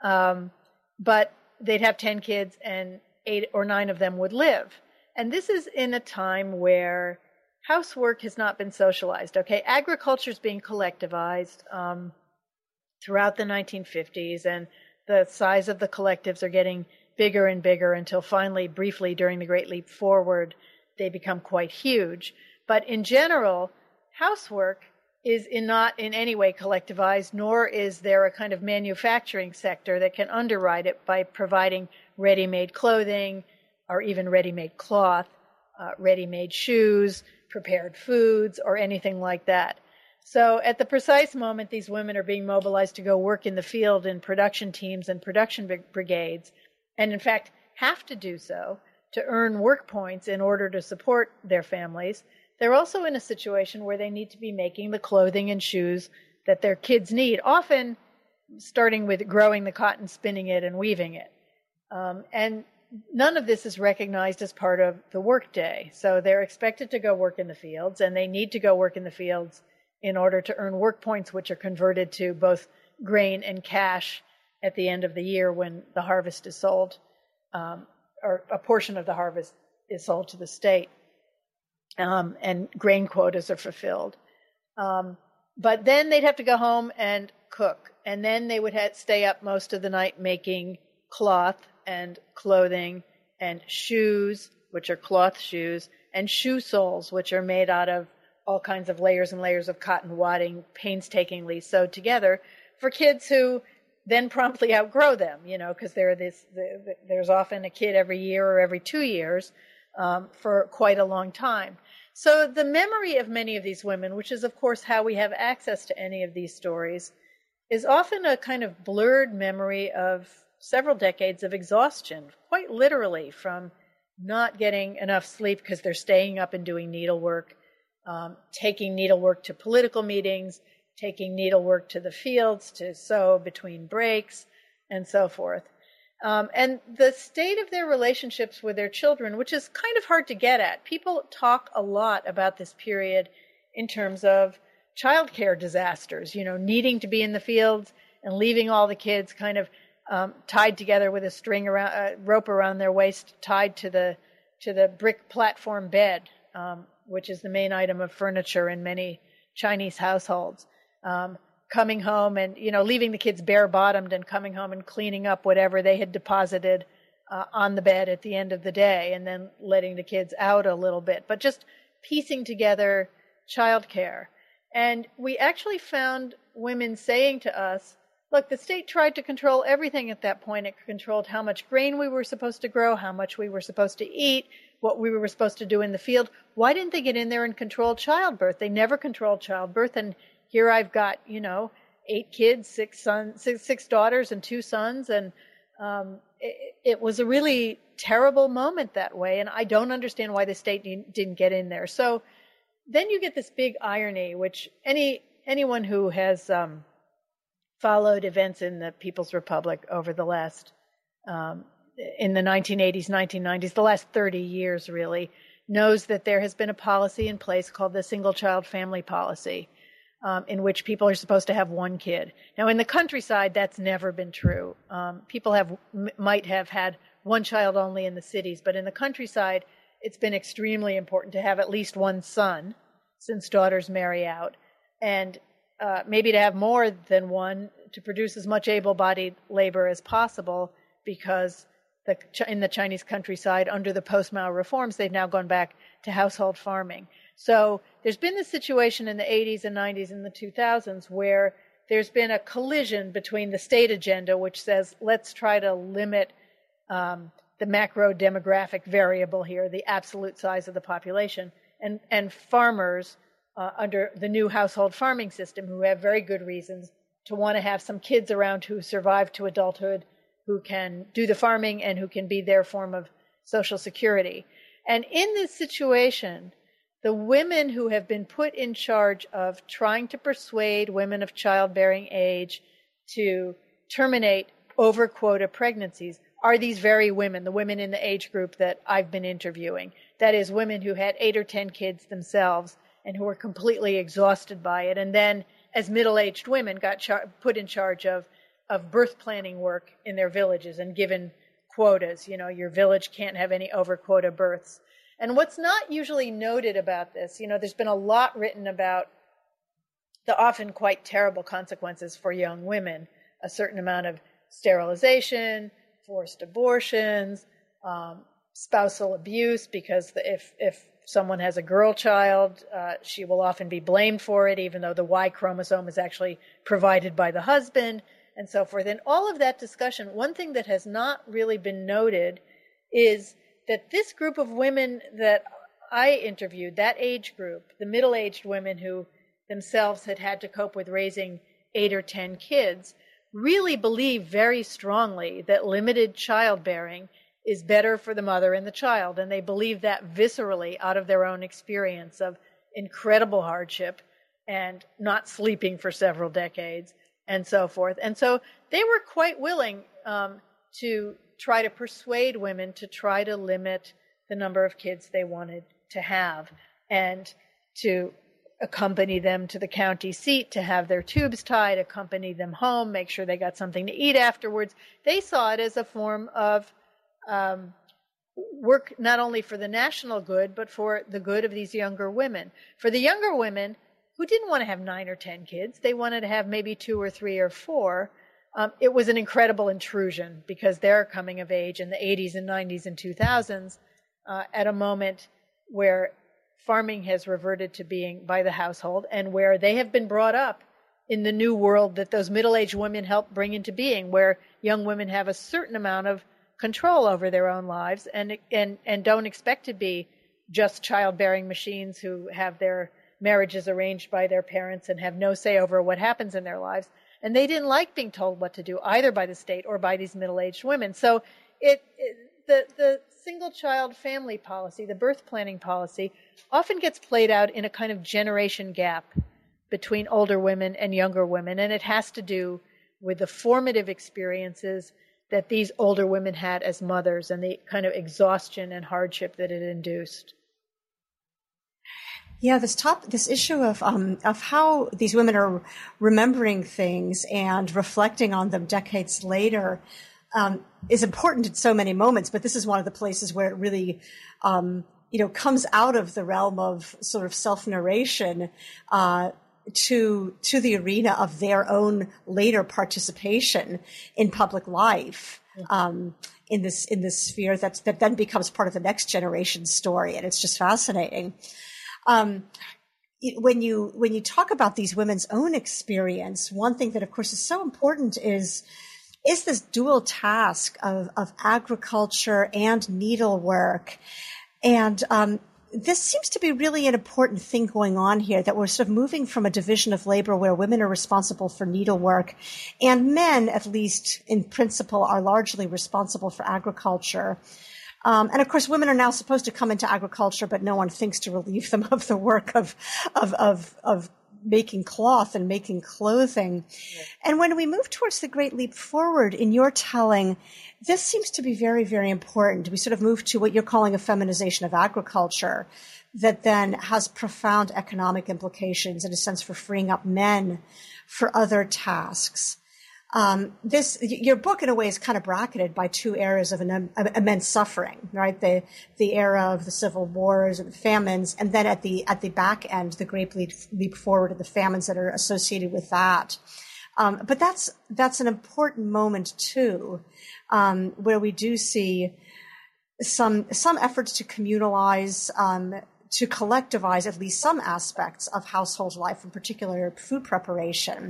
But they'd have 10 kids and 8 or 9 of them would live. And this is in a time where housework has not been socialized. Okay, agriculture is being collectivized throughout the 1950s, and the size of the collectives are getting bigger and bigger until finally, briefly, during the Great Leap Forward, they become quite huge. But in general, housework is not in any way collectivized, nor is there a kind of manufacturing sector that can underwrite it by providing ready-made clothing or even ready-made cloth, ready-made shoes, prepared foods, or anything like that. So at the precise moment these women are being mobilized to go work in the field in production teams and production brigades, and in fact have to do so to earn work points in order to support their families, they're also in a situation where they need to be making the clothing and shoes that their kids need, often starting with growing the cotton, spinning it, and weaving it. And none of this is recognized as part of the workday. So they're expected to go work in the fields, and they need to go work in the fields in order to earn work points, which are converted to both grain and cash at the end of the year when the harvest is sold, or a portion of the harvest is sold to the state, and grain quotas are fulfilled. But then they'd have to go home and cook, and then they would stay up most of the night making cloth and clothing and shoes, which are cloth shoes, and shoe soles, which are made out of all kinds of layers and layers of cotton wadding, painstakingly sewed together for kids who then promptly outgrow them, because there's often a kid every year or every 2 years for quite a long time. So the memory of many of these women, which is, of course, how we have access to any of these stories, is often a kind of blurred memory of several decades of exhaustion, quite literally, from not getting enough sleep because they're staying up and doing needlework, taking needlework to political meetings, taking needlework to the fields to sew between breaks, and so forth. And the state of their relationships with their children, which is kind of hard to get at. People talk a lot about this period in terms of childcare disasters, needing to be in the fields and leaving all the kids kind of tied together with a rope around their waist, tied to the brick platform bed, which is the main item of furniture in many Chinese households. Coming home and, leaving the kids bare-bottomed and coming home and cleaning up whatever they had deposited on the bed at the end of the day, and then letting the kids out a little bit, but just piecing together childcare. And we actually found women saying to us, look, the state tried to control everything at that point. It controlled how much grain we were supposed to grow, how much we were supposed to eat, what we were supposed to do in the field. Why didn't they get in there and control childbirth? They never controlled childbirth, and here I've got, 8 kids, 6 daughters and 2 sons. And it was a really terrible moment that way. And I don't understand why the state didn't get in there. So then you get this big irony, which anyone who has followed events in the People's Republic over the last, in the 1980s, 1990s, the last 30 years really, knows that there has been a policy in place called the single child family policy, in which people are supposed to have 1 kid. Now, in the countryside, that's never been true. People might have had 1 child only in the cities, but in the countryside, it's been extremely important to have at least 1 son, since daughters marry out, and maybe to have more than 1 to produce as much able-bodied labor as possible, because in the Chinese countryside, under the post-Mao reforms, they've now gone back to household farming. So there's been this situation in the 80s and 90s and the 2000s where there's been a collision between the state agenda, which says, let's try to limit the macro demographic variable here, the absolute size of the population, and farmers under the new household farming system, who have very good reasons to want to have some kids around who survive to adulthood, who can do the farming and who can be their form of social security. And in this situation, the women who have been put in charge of trying to persuade women of childbearing age to terminate over-quota pregnancies are these very women, the women in the age group that I've been interviewing. That is, women who had 8 or 10 kids themselves and who were completely exhausted by it, and then as middle-aged women got put in charge of birth planning work in their villages and given quotas. Your village can't have any over-quota births. And what's not usually noted about this, there's been a lot written about the often quite terrible consequences for young women, a certain amount of sterilization, forced abortions, spousal abuse, because if someone has a girl child, she will often be blamed for it, even though the Y chromosome is actually provided by the husband, and so forth. And all of that discussion, one thing that has not really been noted is that this group of women that I interviewed, that age group, the middle-aged women who themselves had to cope with raising 8 or 10 kids, really believe very strongly that limited childbearing is better for the mother and the child. And they believe that viscerally out of their own experience of incredible hardship and not sleeping for several decades and so forth. And so they were quite willing to try to persuade women to try to limit the number of kids they wanted to have and to accompany them to the county seat, to have their tubes tied, accompany them home, make sure they got something to eat afterwards. They saw it as a form of work not only for the national good, but for the good of these younger women. For the younger women who didn't want to have 9 or 10 kids, they wanted to have maybe 2 or 3 or 4, it was an incredible intrusion because they're coming of age in the 80s and 90s and 2000s at a moment where farming has reverted to being by the household and where they have been brought up in the new world that those middle-aged women help bring into being, where young women have a certain amount of control over their own lives and don't expect to be just childbearing machines who have their marriages arranged by their parents and have no say over what happens in their lives. And they didn't like being told what to do either by the state or by these middle-aged women. So the single-child family policy, the birth planning policy, often gets played out in a kind of generation gap between older women and younger women, and it has to do with the formative experiences that these older women had as mothers and the kind of exhaustion and hardship that it induced. Yeah, this issue of how these women are remembering things and reflecting on them decades later is important in so many moments. But this is one of the places where it really, comes out of the realm of sort of self-narration to the arena of their own later participation in public life. In this sphere that then becomes part of the next generation's story, and it's just fascinating. When you talk about these women's own experience, one thing that of course is so important is this dual task of agriculture and needlework. And this seems to be really an important thing going on here, that we're sort of moving from a division of labor where women are responsible for needlework and men, at least in principle, are largely responsible for agriculture. And of course, women are now supposed to come into agriculture, but no one thinks to relieve them of the work of making cloth and making clothing. Yeah. And when we move towards the Great Leap Forward in your telling, this seems to be very, very important. We sort of move to what you're calling a feminization of agriculture that then has profound economic implications, in a sense, for freeing up men for other tasks. Your book, in a way, is kind of bracketed by two eras of immense suffering, right? The era of the civil wars and the famines, and then at the back end, the Great Leap Forward of the famines that are associated with that. But that's an important moment too, where we do see some efforts to communalize, to collectivize at least some aspects of household life, in particular food preparation,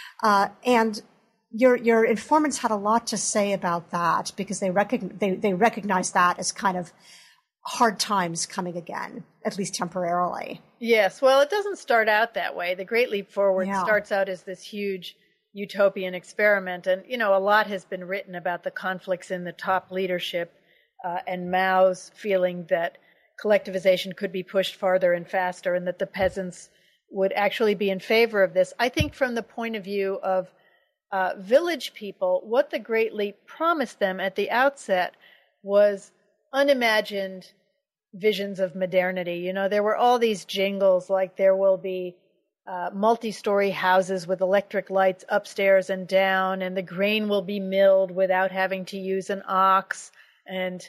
and your informants had a lot to say about that, because they recognize that as kind of hard times coming again, at least temporarily. Yes, well, it doesn't start out that way. The Great Leap Forward starts out as this huge utopian experiment, and a lot has been written about the conflicts in the top leadership and Mao's feeling that collectivization could be pushed farther and faster, and that the peasants would actually be in favor of this. I think from the point of view of village people, what the Great Leap promised them at the outset was unimagined visions of modernity. There were all these jingles, like there will be multi-story houses with electric lights upstairs and down, and the grain will be milled without having to use an ox, and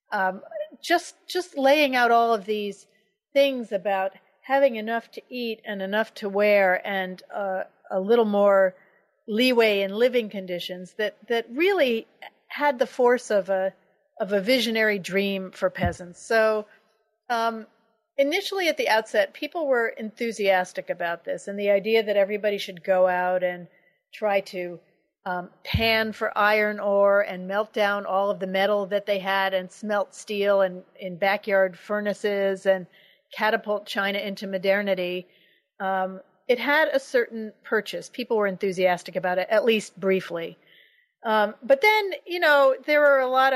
just laying out all of these things about having enough to eat and enough to wear, and a little more leeway in living conditions that really had the force of a visionary dream for peasants. So initially at the outset, people were enthusiastic about this, and the idea that everybody should go out and try to pan for iron ore and melt down all of the metal that they had and smelt steel in backyard furnaces and catapult China into modernity. It had a certain purchase. People were enthusiastic about it, at least briefly. But then, there are a lot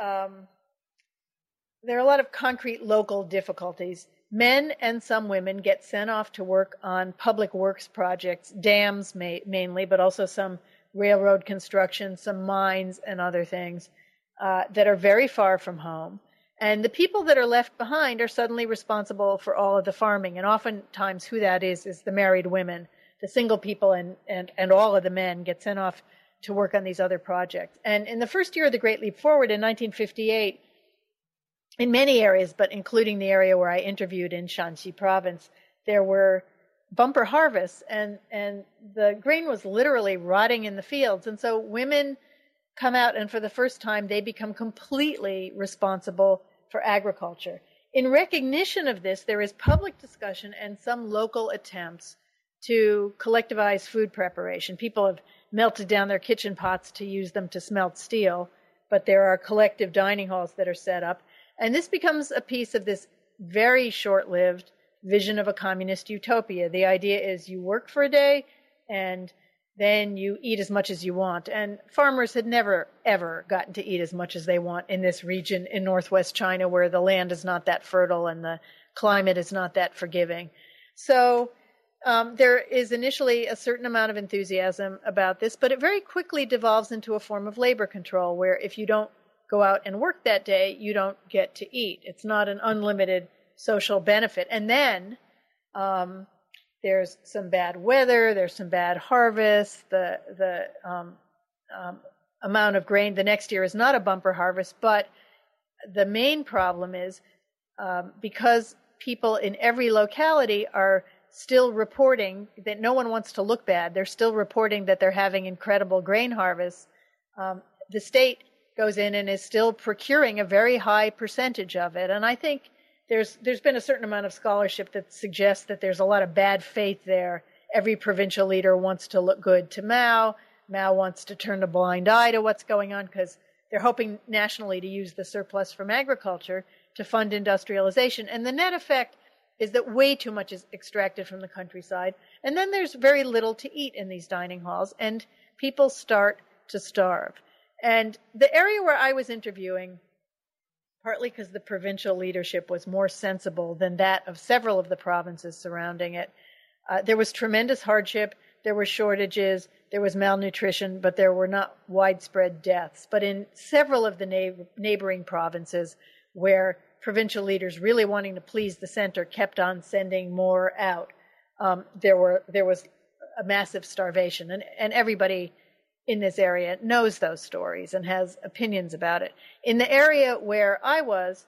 of concrete local difficulties. Men and some women get sent off to work on public works projects, dams mainly, but also some railroad construction, some mines and other things that are very far from home. And the people that are left behind are suddenly responsible for all of the farming. And oftentimes who that is the married women. The single people and all of the men get sent off to work on these other projects. And in the first year of the Great Leap Forward in 1958, in many areas, but including the area where I interviewed in Shanxi province, there were bumper harvests, and the grain was literally rotting in the fields. And so women come out, and for the first time, they become completely responsible for agriculture. In recognition of this, there is public discussion and some local attempts to collectivize food preparation. People have melted down their kitchen pots to use them to smelt steel, but there are collective dining halls that are set up. And this becomes a piece of this very short-lived vision of a communist utopia. The idea is you work for a day and then you eat as much as you want. And farmers had never, ever gotten to eat as much as they want in this region in northwest China, where the land is not that fertile and the climate is not that forgiving. So there is initially a certain amount of enthusiasm about this, but it very quickly devolves into a form of labor control, where if you don't go out and work that day, you don't get to eat. It's not an unlimited social benefit. And then there's some bad weather, there's some bad harvests, the amount of grain the next year is not a bumper harvest, but the main problem is because people in every locality are still reporting that no one wants to look bad, they're still reporting that they're having incredible grain harvests, the state goes in and is still procuring a very high percentage of it. And I think there's been a certain amount of scholarship that suggests that there's a lot of bad faith there. Every provincial leader wants to look good to Mao. Mao wants to turn a blind eye to what's going on because they're hoping nationally to use the surplus from agriculture to fund industrialization. And the net effect is that way too much is extracted from the countryside. And then there's very little to eat in these dining halls, and people start to starve. And the area where I was interviewing, partly because the provincial leadership was more sensible than that of several of the provinces surrounding it, there was tremendous hardship, there were shortages, there was malnutrition, but there were not widespread deaths. But in several of the neighboring provinces where provincial leaders really wanting to please the center kept on sending more out, there was a massive starvation. And everybody in this area knows those stories and has opinions about it. In the area where I was,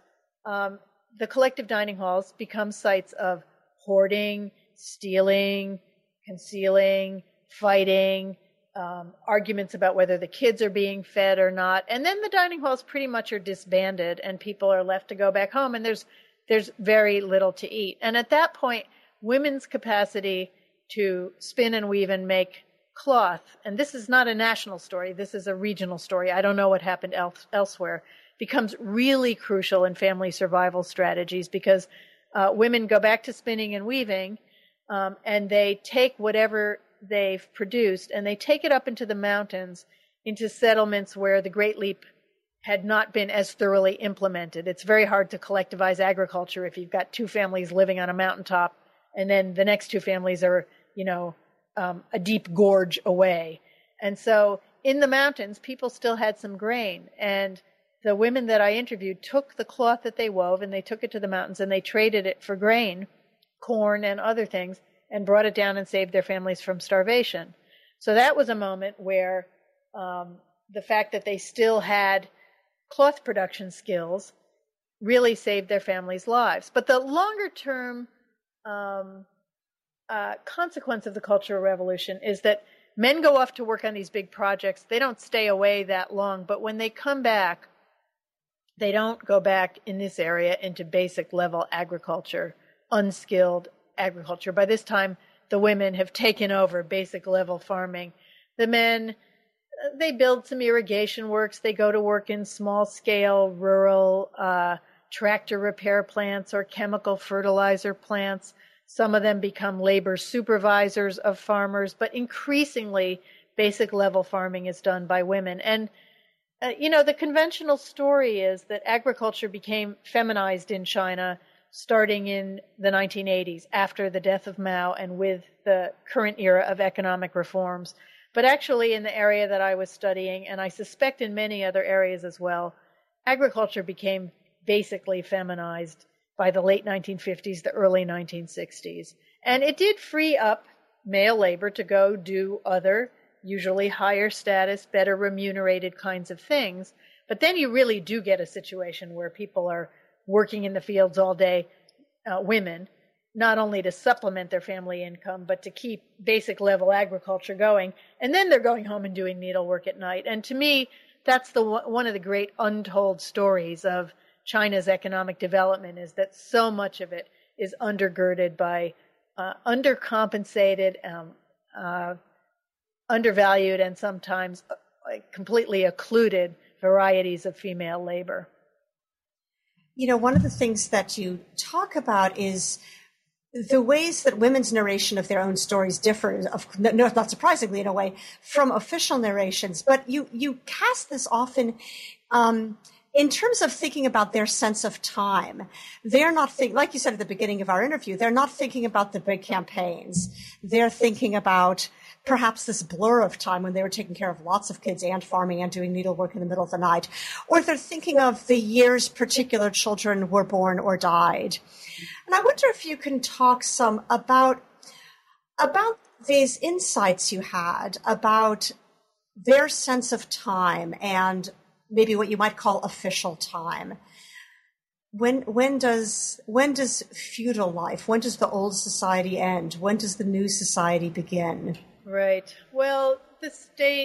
the collective dining halls become sites of hoarding, stealing, concealing, fighting, arguments about whether the kids are being fed or not. And then the dining halls pretty much are disbanded and people are left to go back home, and there's very little to eat. And at that point, women's capacity to spin and weave and make cloth, and this is not a national story, this is a regional story, I don't know what happened elsewhere, becomes really crucial in family survival strategies because women go back to spinning and weaving and they take whatever they've produced and they take it up into the mountains, into settlements where the Great Leap had not been as thoroughly implemented. It's very hard to collectivize agriculture if you've got two families living on a mountaintop and then the next two families are, a deep gorge away. And so in the mountains, people still had some grain. And the women that I interviewed took the cloth that they wove and they took it to the mountains and they traded it for grain, corn and other things, and brought it down and saved their families from starvation. So that was a moment where the fact that they still had cloth production skills really saved their families' lives. But the longer term consequence of the Cultural Revolution is that men go off to work on these big projects. They don't stay away that long, but when they come back, they don't go back in this area into basic level agriculture, unskilled agriculture. By this time, the women have taken over basic level farming. The men, they build some irrigation works. They go to work in small scale rural tractor repair plants or chemical fertilizer plants. Some of them become labor supervisors of farmers, but increasingly basic level farming is done by women. And, the conventional story is that agriculture became feminized in China starting in the 1980s after the death of Mao and with the current era of economic reforms. But actually in the area that I was studying, and I suspect in many other areas as well, agriculture became basically feminized by the late 1950s, the early 1960s. And it did free up male labor to go do other, usually higher status, better remunerated kinds of things. But then you really do get a situation where people are working in the fields all day, women, not only to supplement their family income, but to keep basic level agriculture going. And then they're going home and doing needlework at night. And to me, that's one of the great untold stories of China's economic development, is that so much of it is undergirded by undercompensated, undervalued, and sometimes completely occluded varieties of female labor. You know, one of the things that you talk about is the ways that women's narration of their own stories differ, not surprisingly in a way, from official narrations. But you cast this often in terms of thinking about their sense of time. They're not like you said at the beginning of our interview, they're not thinking about the big campaigns. They're thinking about perhaps this blur of time when they were taking care of lots of kids and farming and doing needlework in the middle of the night. Or they're thinking of the years particular children were born or died. And I wonder if you can talk some about these insights you had about their sense of time and maybe what you might call official time. When does feudal life, when does the old society end? When does the new society begin? Right. Well, the state,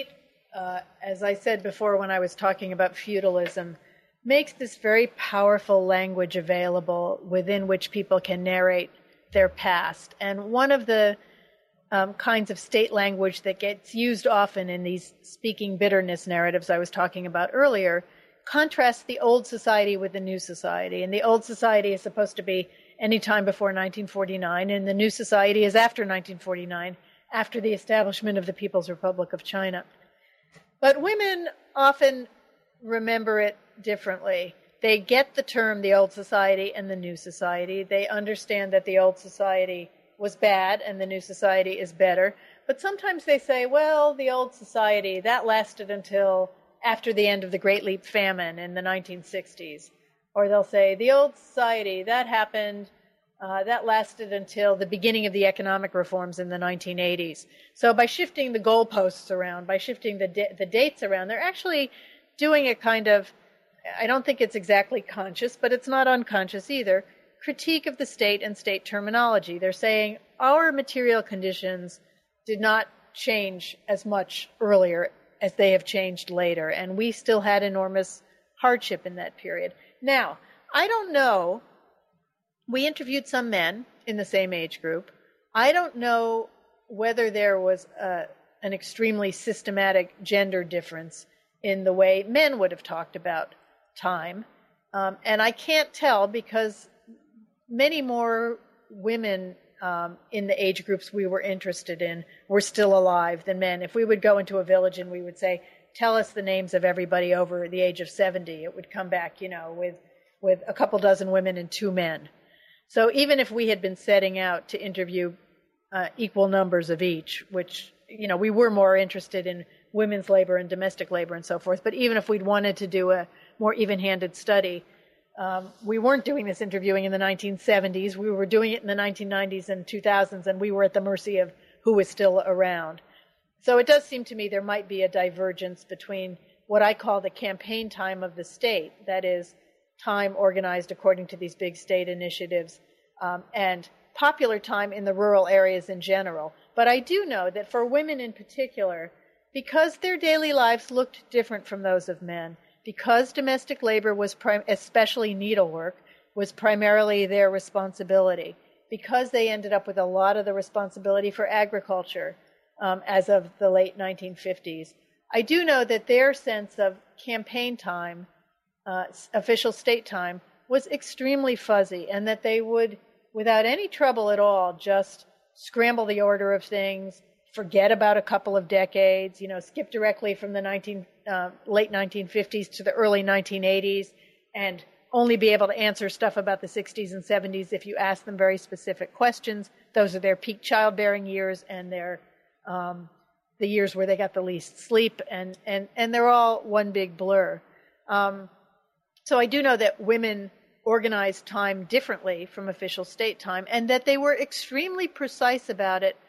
as I said before when I was talking about feudalism, makes this very powerful language available within which people can narrate their past. And one of the kinds of state language that gets used often in these speaking bitterness narratives I was talking about earlier contrasts the old society with the new society. And the old society is supposed to be any time before 1949, and the new society is after 1949, after the establishment of the People's Republic of China. But women often remember it differently. They get the term the old society and the new society. They understand that the old society was bad and the new society is better. But sometimes they say, well, the old society, that lasted until after the end of the Great Leap Famine in the 1960s. Or they'll say, the old society, that happened, that lasted until the beginning of the economic reforms in the 1980s. So by shifting the goalposts around, by shifting the dates around, they're actually doing a kind of, I don't think it's exactly conscious, but it's not unconscious either, critique of the state and state terminology. They're saying our material conditions did not change as much earlier as they have changed later, and we still had enormous hardship in that period. Now, I don't know, we interviewed some men in the same age group. I don't know whether there was an extremely systematic gender difference in the way men would have talked about time. And I can't tell because many more women in the age groups we were interested in were still alive than men. If we would go into a village and we would say, tell us the names of everybody over the age of 70, it would come back, with a couple dozen women and 2 men. So even if we had been setting out to interview equal numbers of each, which, we were more interested in women's labor and domestic labor and so forth, but even if we'd wanted to do a more even-handed study, we weren't doing this interviewing in the 1970s. We were doing it in the 1990s and 2000s, and we were at the mercy of who was still around. So it does seem to me there might be a divergence between what I call the campaign time of the state, that is, time organized according to these big state initiatives, and popular time in the rural areas in general. But I do know that for women in particular, because their daily lives looked different from those of men, because domestic labor was, especially needlework, was primarily their responsibility, because they ended up with a lot of the responsibility for agriculture as of the late 1950s, I do know that their sense of campaign time, official state time, was extremely fuzzy, and that they would, without any trouble at all, just scramble the order of things, forget about a couple of decades, skip directly from the late 1950s to the early 1980s, and only be able to answer stuff about the 60s and 70s if you ask them very specific questions. Those are their peak childbearing years and their the years where they got the least sleep, and they're all one big blur. So I do know that women organized time differently from official state time, and that they were extremely precise about it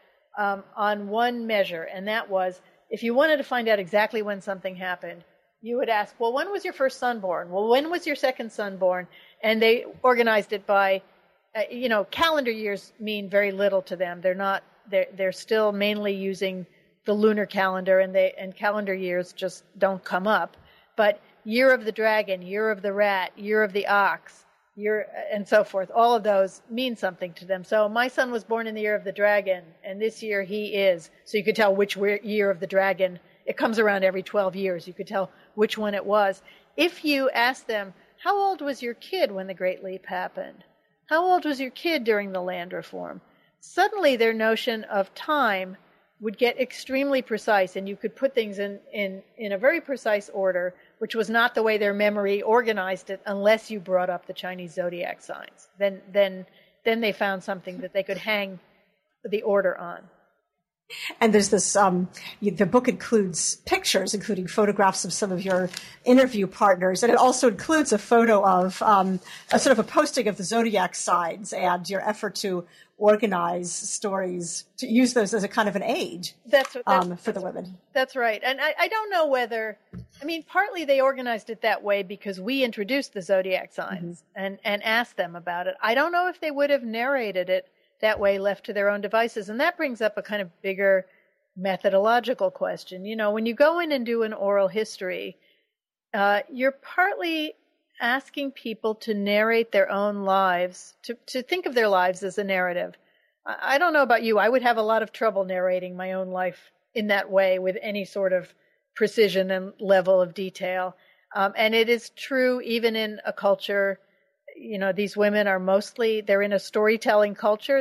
on one measure, and that was, if you wanted to find out exactly when something happened, you would ask, well, when was your first son born? Well, when was your second son born? And they organized it by, calendar years mean very little to them. They're still mainly using the lunar calendar, and calendar years just don't come up. But year of the dragon, year of the rat, year of the ox, and so forth. All of those mean something to them. So my son was born in the year of the dragon, and this year he is. So you could tell which year of the dragon. It comes around every 12 years. You could tell which one it was. If you ask them, how old was your kid when the Great Leap happened? How old was your kid during the land reform? Suddenly their notion of time would get extremely precise, and you could put things in a very precise order, which was not the way their memory organized it unless you brought up the Chinese zodiac signs. Then they found something that they could hang the order on. And there's this, the book includes pictures, including photographs of some of your interview partners. And it also includes a photo of a sort of a posting of the zodiac signs and your effort to organize stories, to use those as a kind of an aid for the women. That's right. And I don't know partly they organized it that way because we introduced the zodiac signs and asked them about it. I don't know if they would have narrated it that way left to their own devices. And that brings up a kind of bigger methodological question. You know, when you go in and do an oral history, you're partly asking people to narrate their own lives, to think of their lives as a narrative. I don't know about you. I would have a lot of trouble narrating my own life in that way with any sort of precision and level of detail. And it is true even in a culture. You know, these women are they're in a storytelling culture.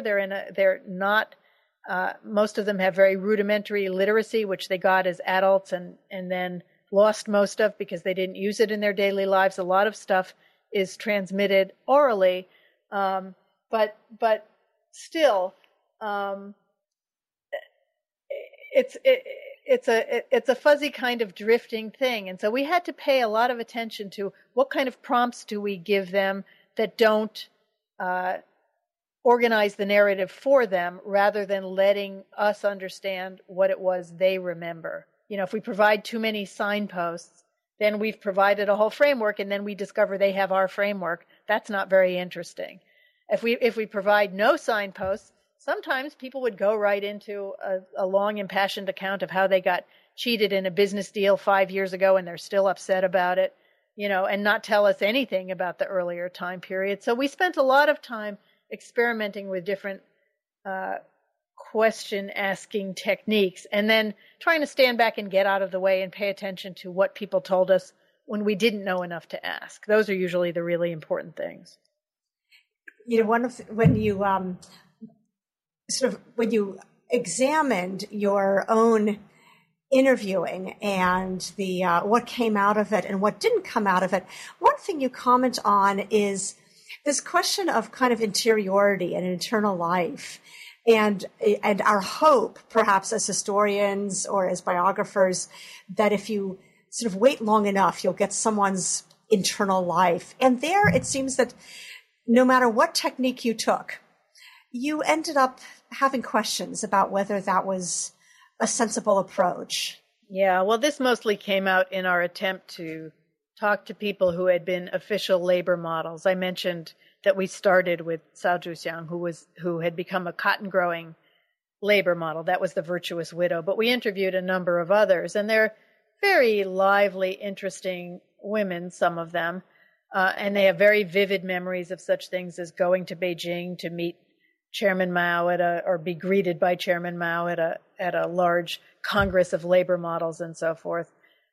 Most of them have very rudimentary literacy, which they got as adults and then lost most of because they didn't use it in their daily lives. A lot of stuff is transmitted orally. But still, it's a fuzzy kind of drifting thing. And so we had to pay a lot of attention to what kind of prompts do we give them that don't organize the narrative for them rather than letting us understand what it was they remember. You know, if we provide too many signposts, then we've provided a whole framework and then we discover they have our framework. That's not very interesting. If we provide no signposts, sometimes people would go right into a long impassioned account of how they got cheated in a business deal 5 years ago and they're still upset about it. You know, and not tell us anything about the earlier time period. So we spent a lot of time experimenting with different question-asking techniques and then trying to stand back and get out of the way and pay attention to what people told us when we didn't know enough to ask. Those are usually the really important things. You know, when you examined your own interviewing and the what came out of it and what didn't come out of it, one thing you comment on is this question of kind of interiority and internal life and our hope, perhaps as historians or as biographers, that if you sort of wait long enough, you'll get someone's internal life. And there it seems that no matter what technique you took, you ended up having questions about whether that was a sensible approach. Yeah, well, this mostly came out in our attempt to talk to people who had been official labor models. I mentioned that we started with Cao Zhuxiang, who had become a cotton growing labor model. That was the virtuous widow. But we interviewed a number of others, and they're very lively, interesting women, some of them, and they have very vivid memories of such things as going to Beijing to meet Chairman Mao or be greeted by Chairman Mao at a large congress of labor models and so forth.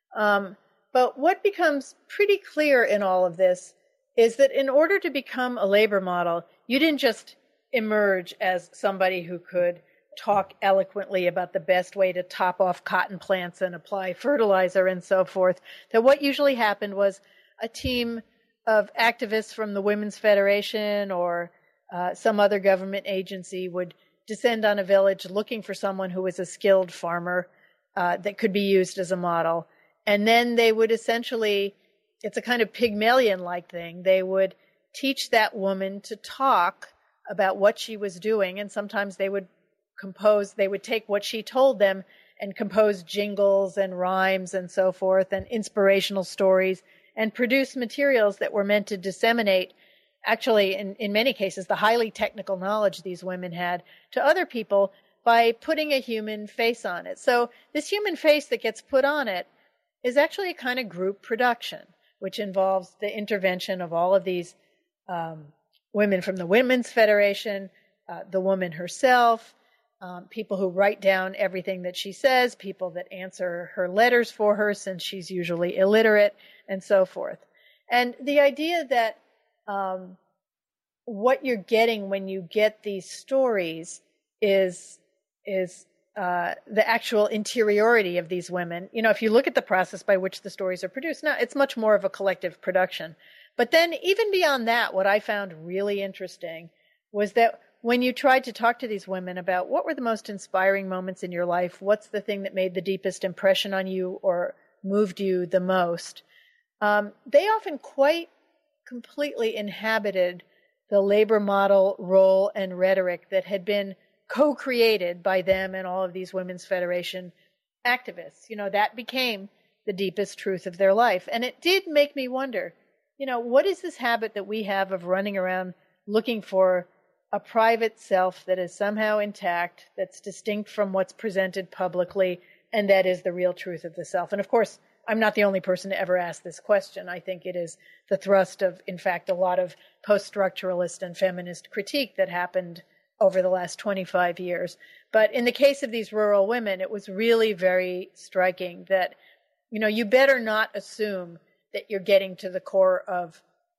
But what becomes pretty clear in all of this is that in order to become a labor model, you didn't just emerge as somebody who could talk eloquently about the best way to top off cotton plants and apply fertilizer and so forth. That what usually happened was a team of activists from the Women's Federation or some other government agency would descend on a village looking for someone who was a skilled farmer that could be used as a model. And then they would essentially, it's a kind of Pygmalion-like thing, they would teach that woman to talk about what she was doing, and sometimes they would take what she told them and compose jingles and rhymes and so forth and inspirational stories and produce materials that were meant to disseminate, actually, in many cases, the highly technical knowledge these women had to other people by putting a human face on it. So this human face that gets put on it is actually a kind of group production, which involves the intervention of all of these women from the Women's Federation, the woman herself, people who write down everything that she says, people that answer her letters for her since she's usually illiterate, and so forth. And the idea that what you're getting when you get these stories is the actual interiority of these women. You know, if you look at the process by which the stories are produced, now it's much more of a collective production. But then even beyond that, what I found really interesting was that when you tried to talk to these women about what were the most inspiring moments in your life, what's the thing that made the deepest impression on you or moved you the most, they often quite completely inhabited the labor model, role, and rhetoric that had been co-created by them and all of these Women's Federation activists. You know, that became the deepest truth of their life. And it did make me wonder, you know, what is this habit that we have of running around looking for a private self that is somehow intact, that's distinct from what's presented publicly, and that is the real truth of the self? And of course, I'm not the only person to ever ask this question. I think it is the thrust of, in fact, a lot of post-structuralist and feminist critique that happened over the last 25 years. But in the case of these rural women, it was really very striking that, you know, you better not assume that you're getting to the core of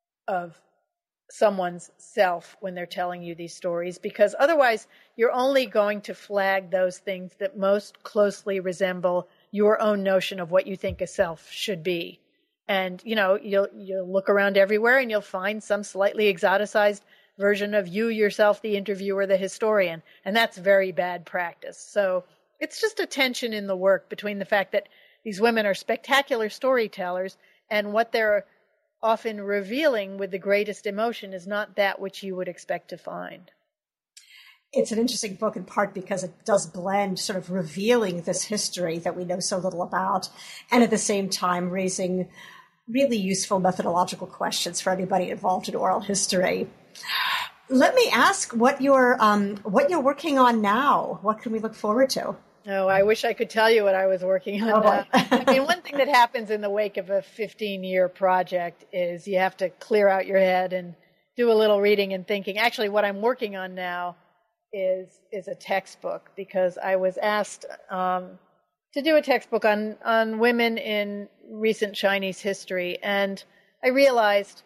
someone's self when they're telling you these stories, because otherwise you're only going to flag those things that most closely resemble your own notion of what you think a self should be. And, you know, you'll look around everywhere and you'll find some slightly exoticized version of you yourself, the interviewer, the historian. And that's very bad practice. So it's just a tension in the work between the fact that these women are spectacular storytellers and what they're often revealing with the greatest emotion is not that which you would expect to find. It's an interesting book in part because it does blend sort of revealing this history that we know so little about, and at the same time raising really useful methodological questions for anybody involved in oral history. Let me ask what you're working on now. What can we look forward to? Oh, I wish I could tell you what I was working on now. I mean, one thing that happens in the wake of a 15-year project is you have to clear out your head and do a little reading and thinking. Actually, what I'm working on now is a textbook, because I was asked to do a textbook on women in recent Chinese history. And I realized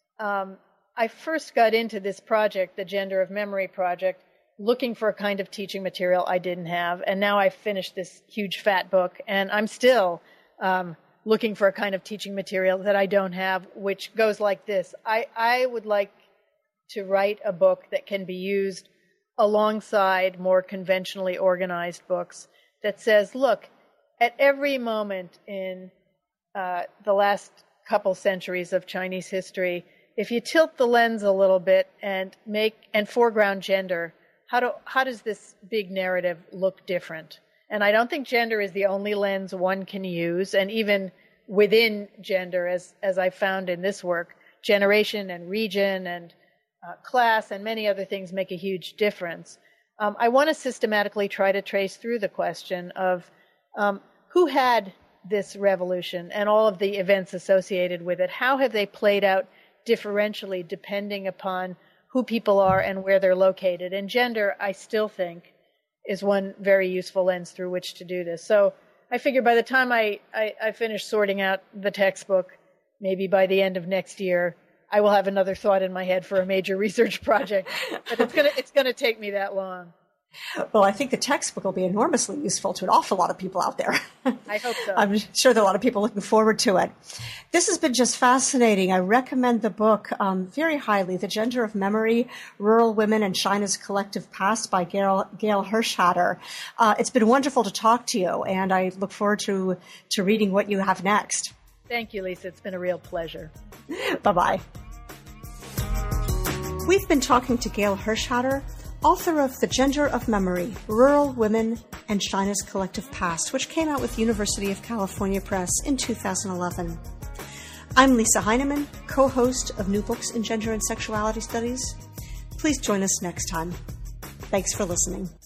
I first got into this project, the Gender of Memory Project, looking for a kind of teaching material I didn't have. And now I've finished this huge fat book, and I'm still looking for a kind of teaching material that I don't have, which goes like this. I would like to write a book that can be used alongside more conventionally organized books that says, look, at every moment in the last couple centuries of Chinese history, if you tilt the lens a little bit and foreground gender, how does this big narrative look different? And I don't think gender is the only lens one can use. And even within gender, as I found in this work, generation and region and class and many other things make a huge difference. I want to systematically try to trace through the question of who had this revolution and all of the events associated with it. How have they played out differentially depending upon who people are and where they're located? And gender, I still think, is one very useful lens through which to do this. So I figure by the time I finish sorting out the textbook, maybe by the end of next year, I will have another thought in my head for a major research project. But it's gonna take me that long. Well, I think the textbook will be enormously useful to an awful lot of people out there. I hope so. I'm sure there are a lot of people looking forward to it. This has been just fascinating. I recommend the book very highly, The Gender of Memory, Rural Women and China's Collective Past by Gail Hirschhatter. It's been wonderful to talk to you, and I look forward to reading what you have next. Thank you, Lisa. It's been a real pleasure. Bye-bye. We've been talking to Gail Hirschhatter, author of The Gender of Memory, Rural Women and China's Collective Past, which came out with University of California Press in 2011. I'm Lisa Heinemann, co-host of New Books in Gender and Sexuality Studies. Please join us next time. Thanks for listening.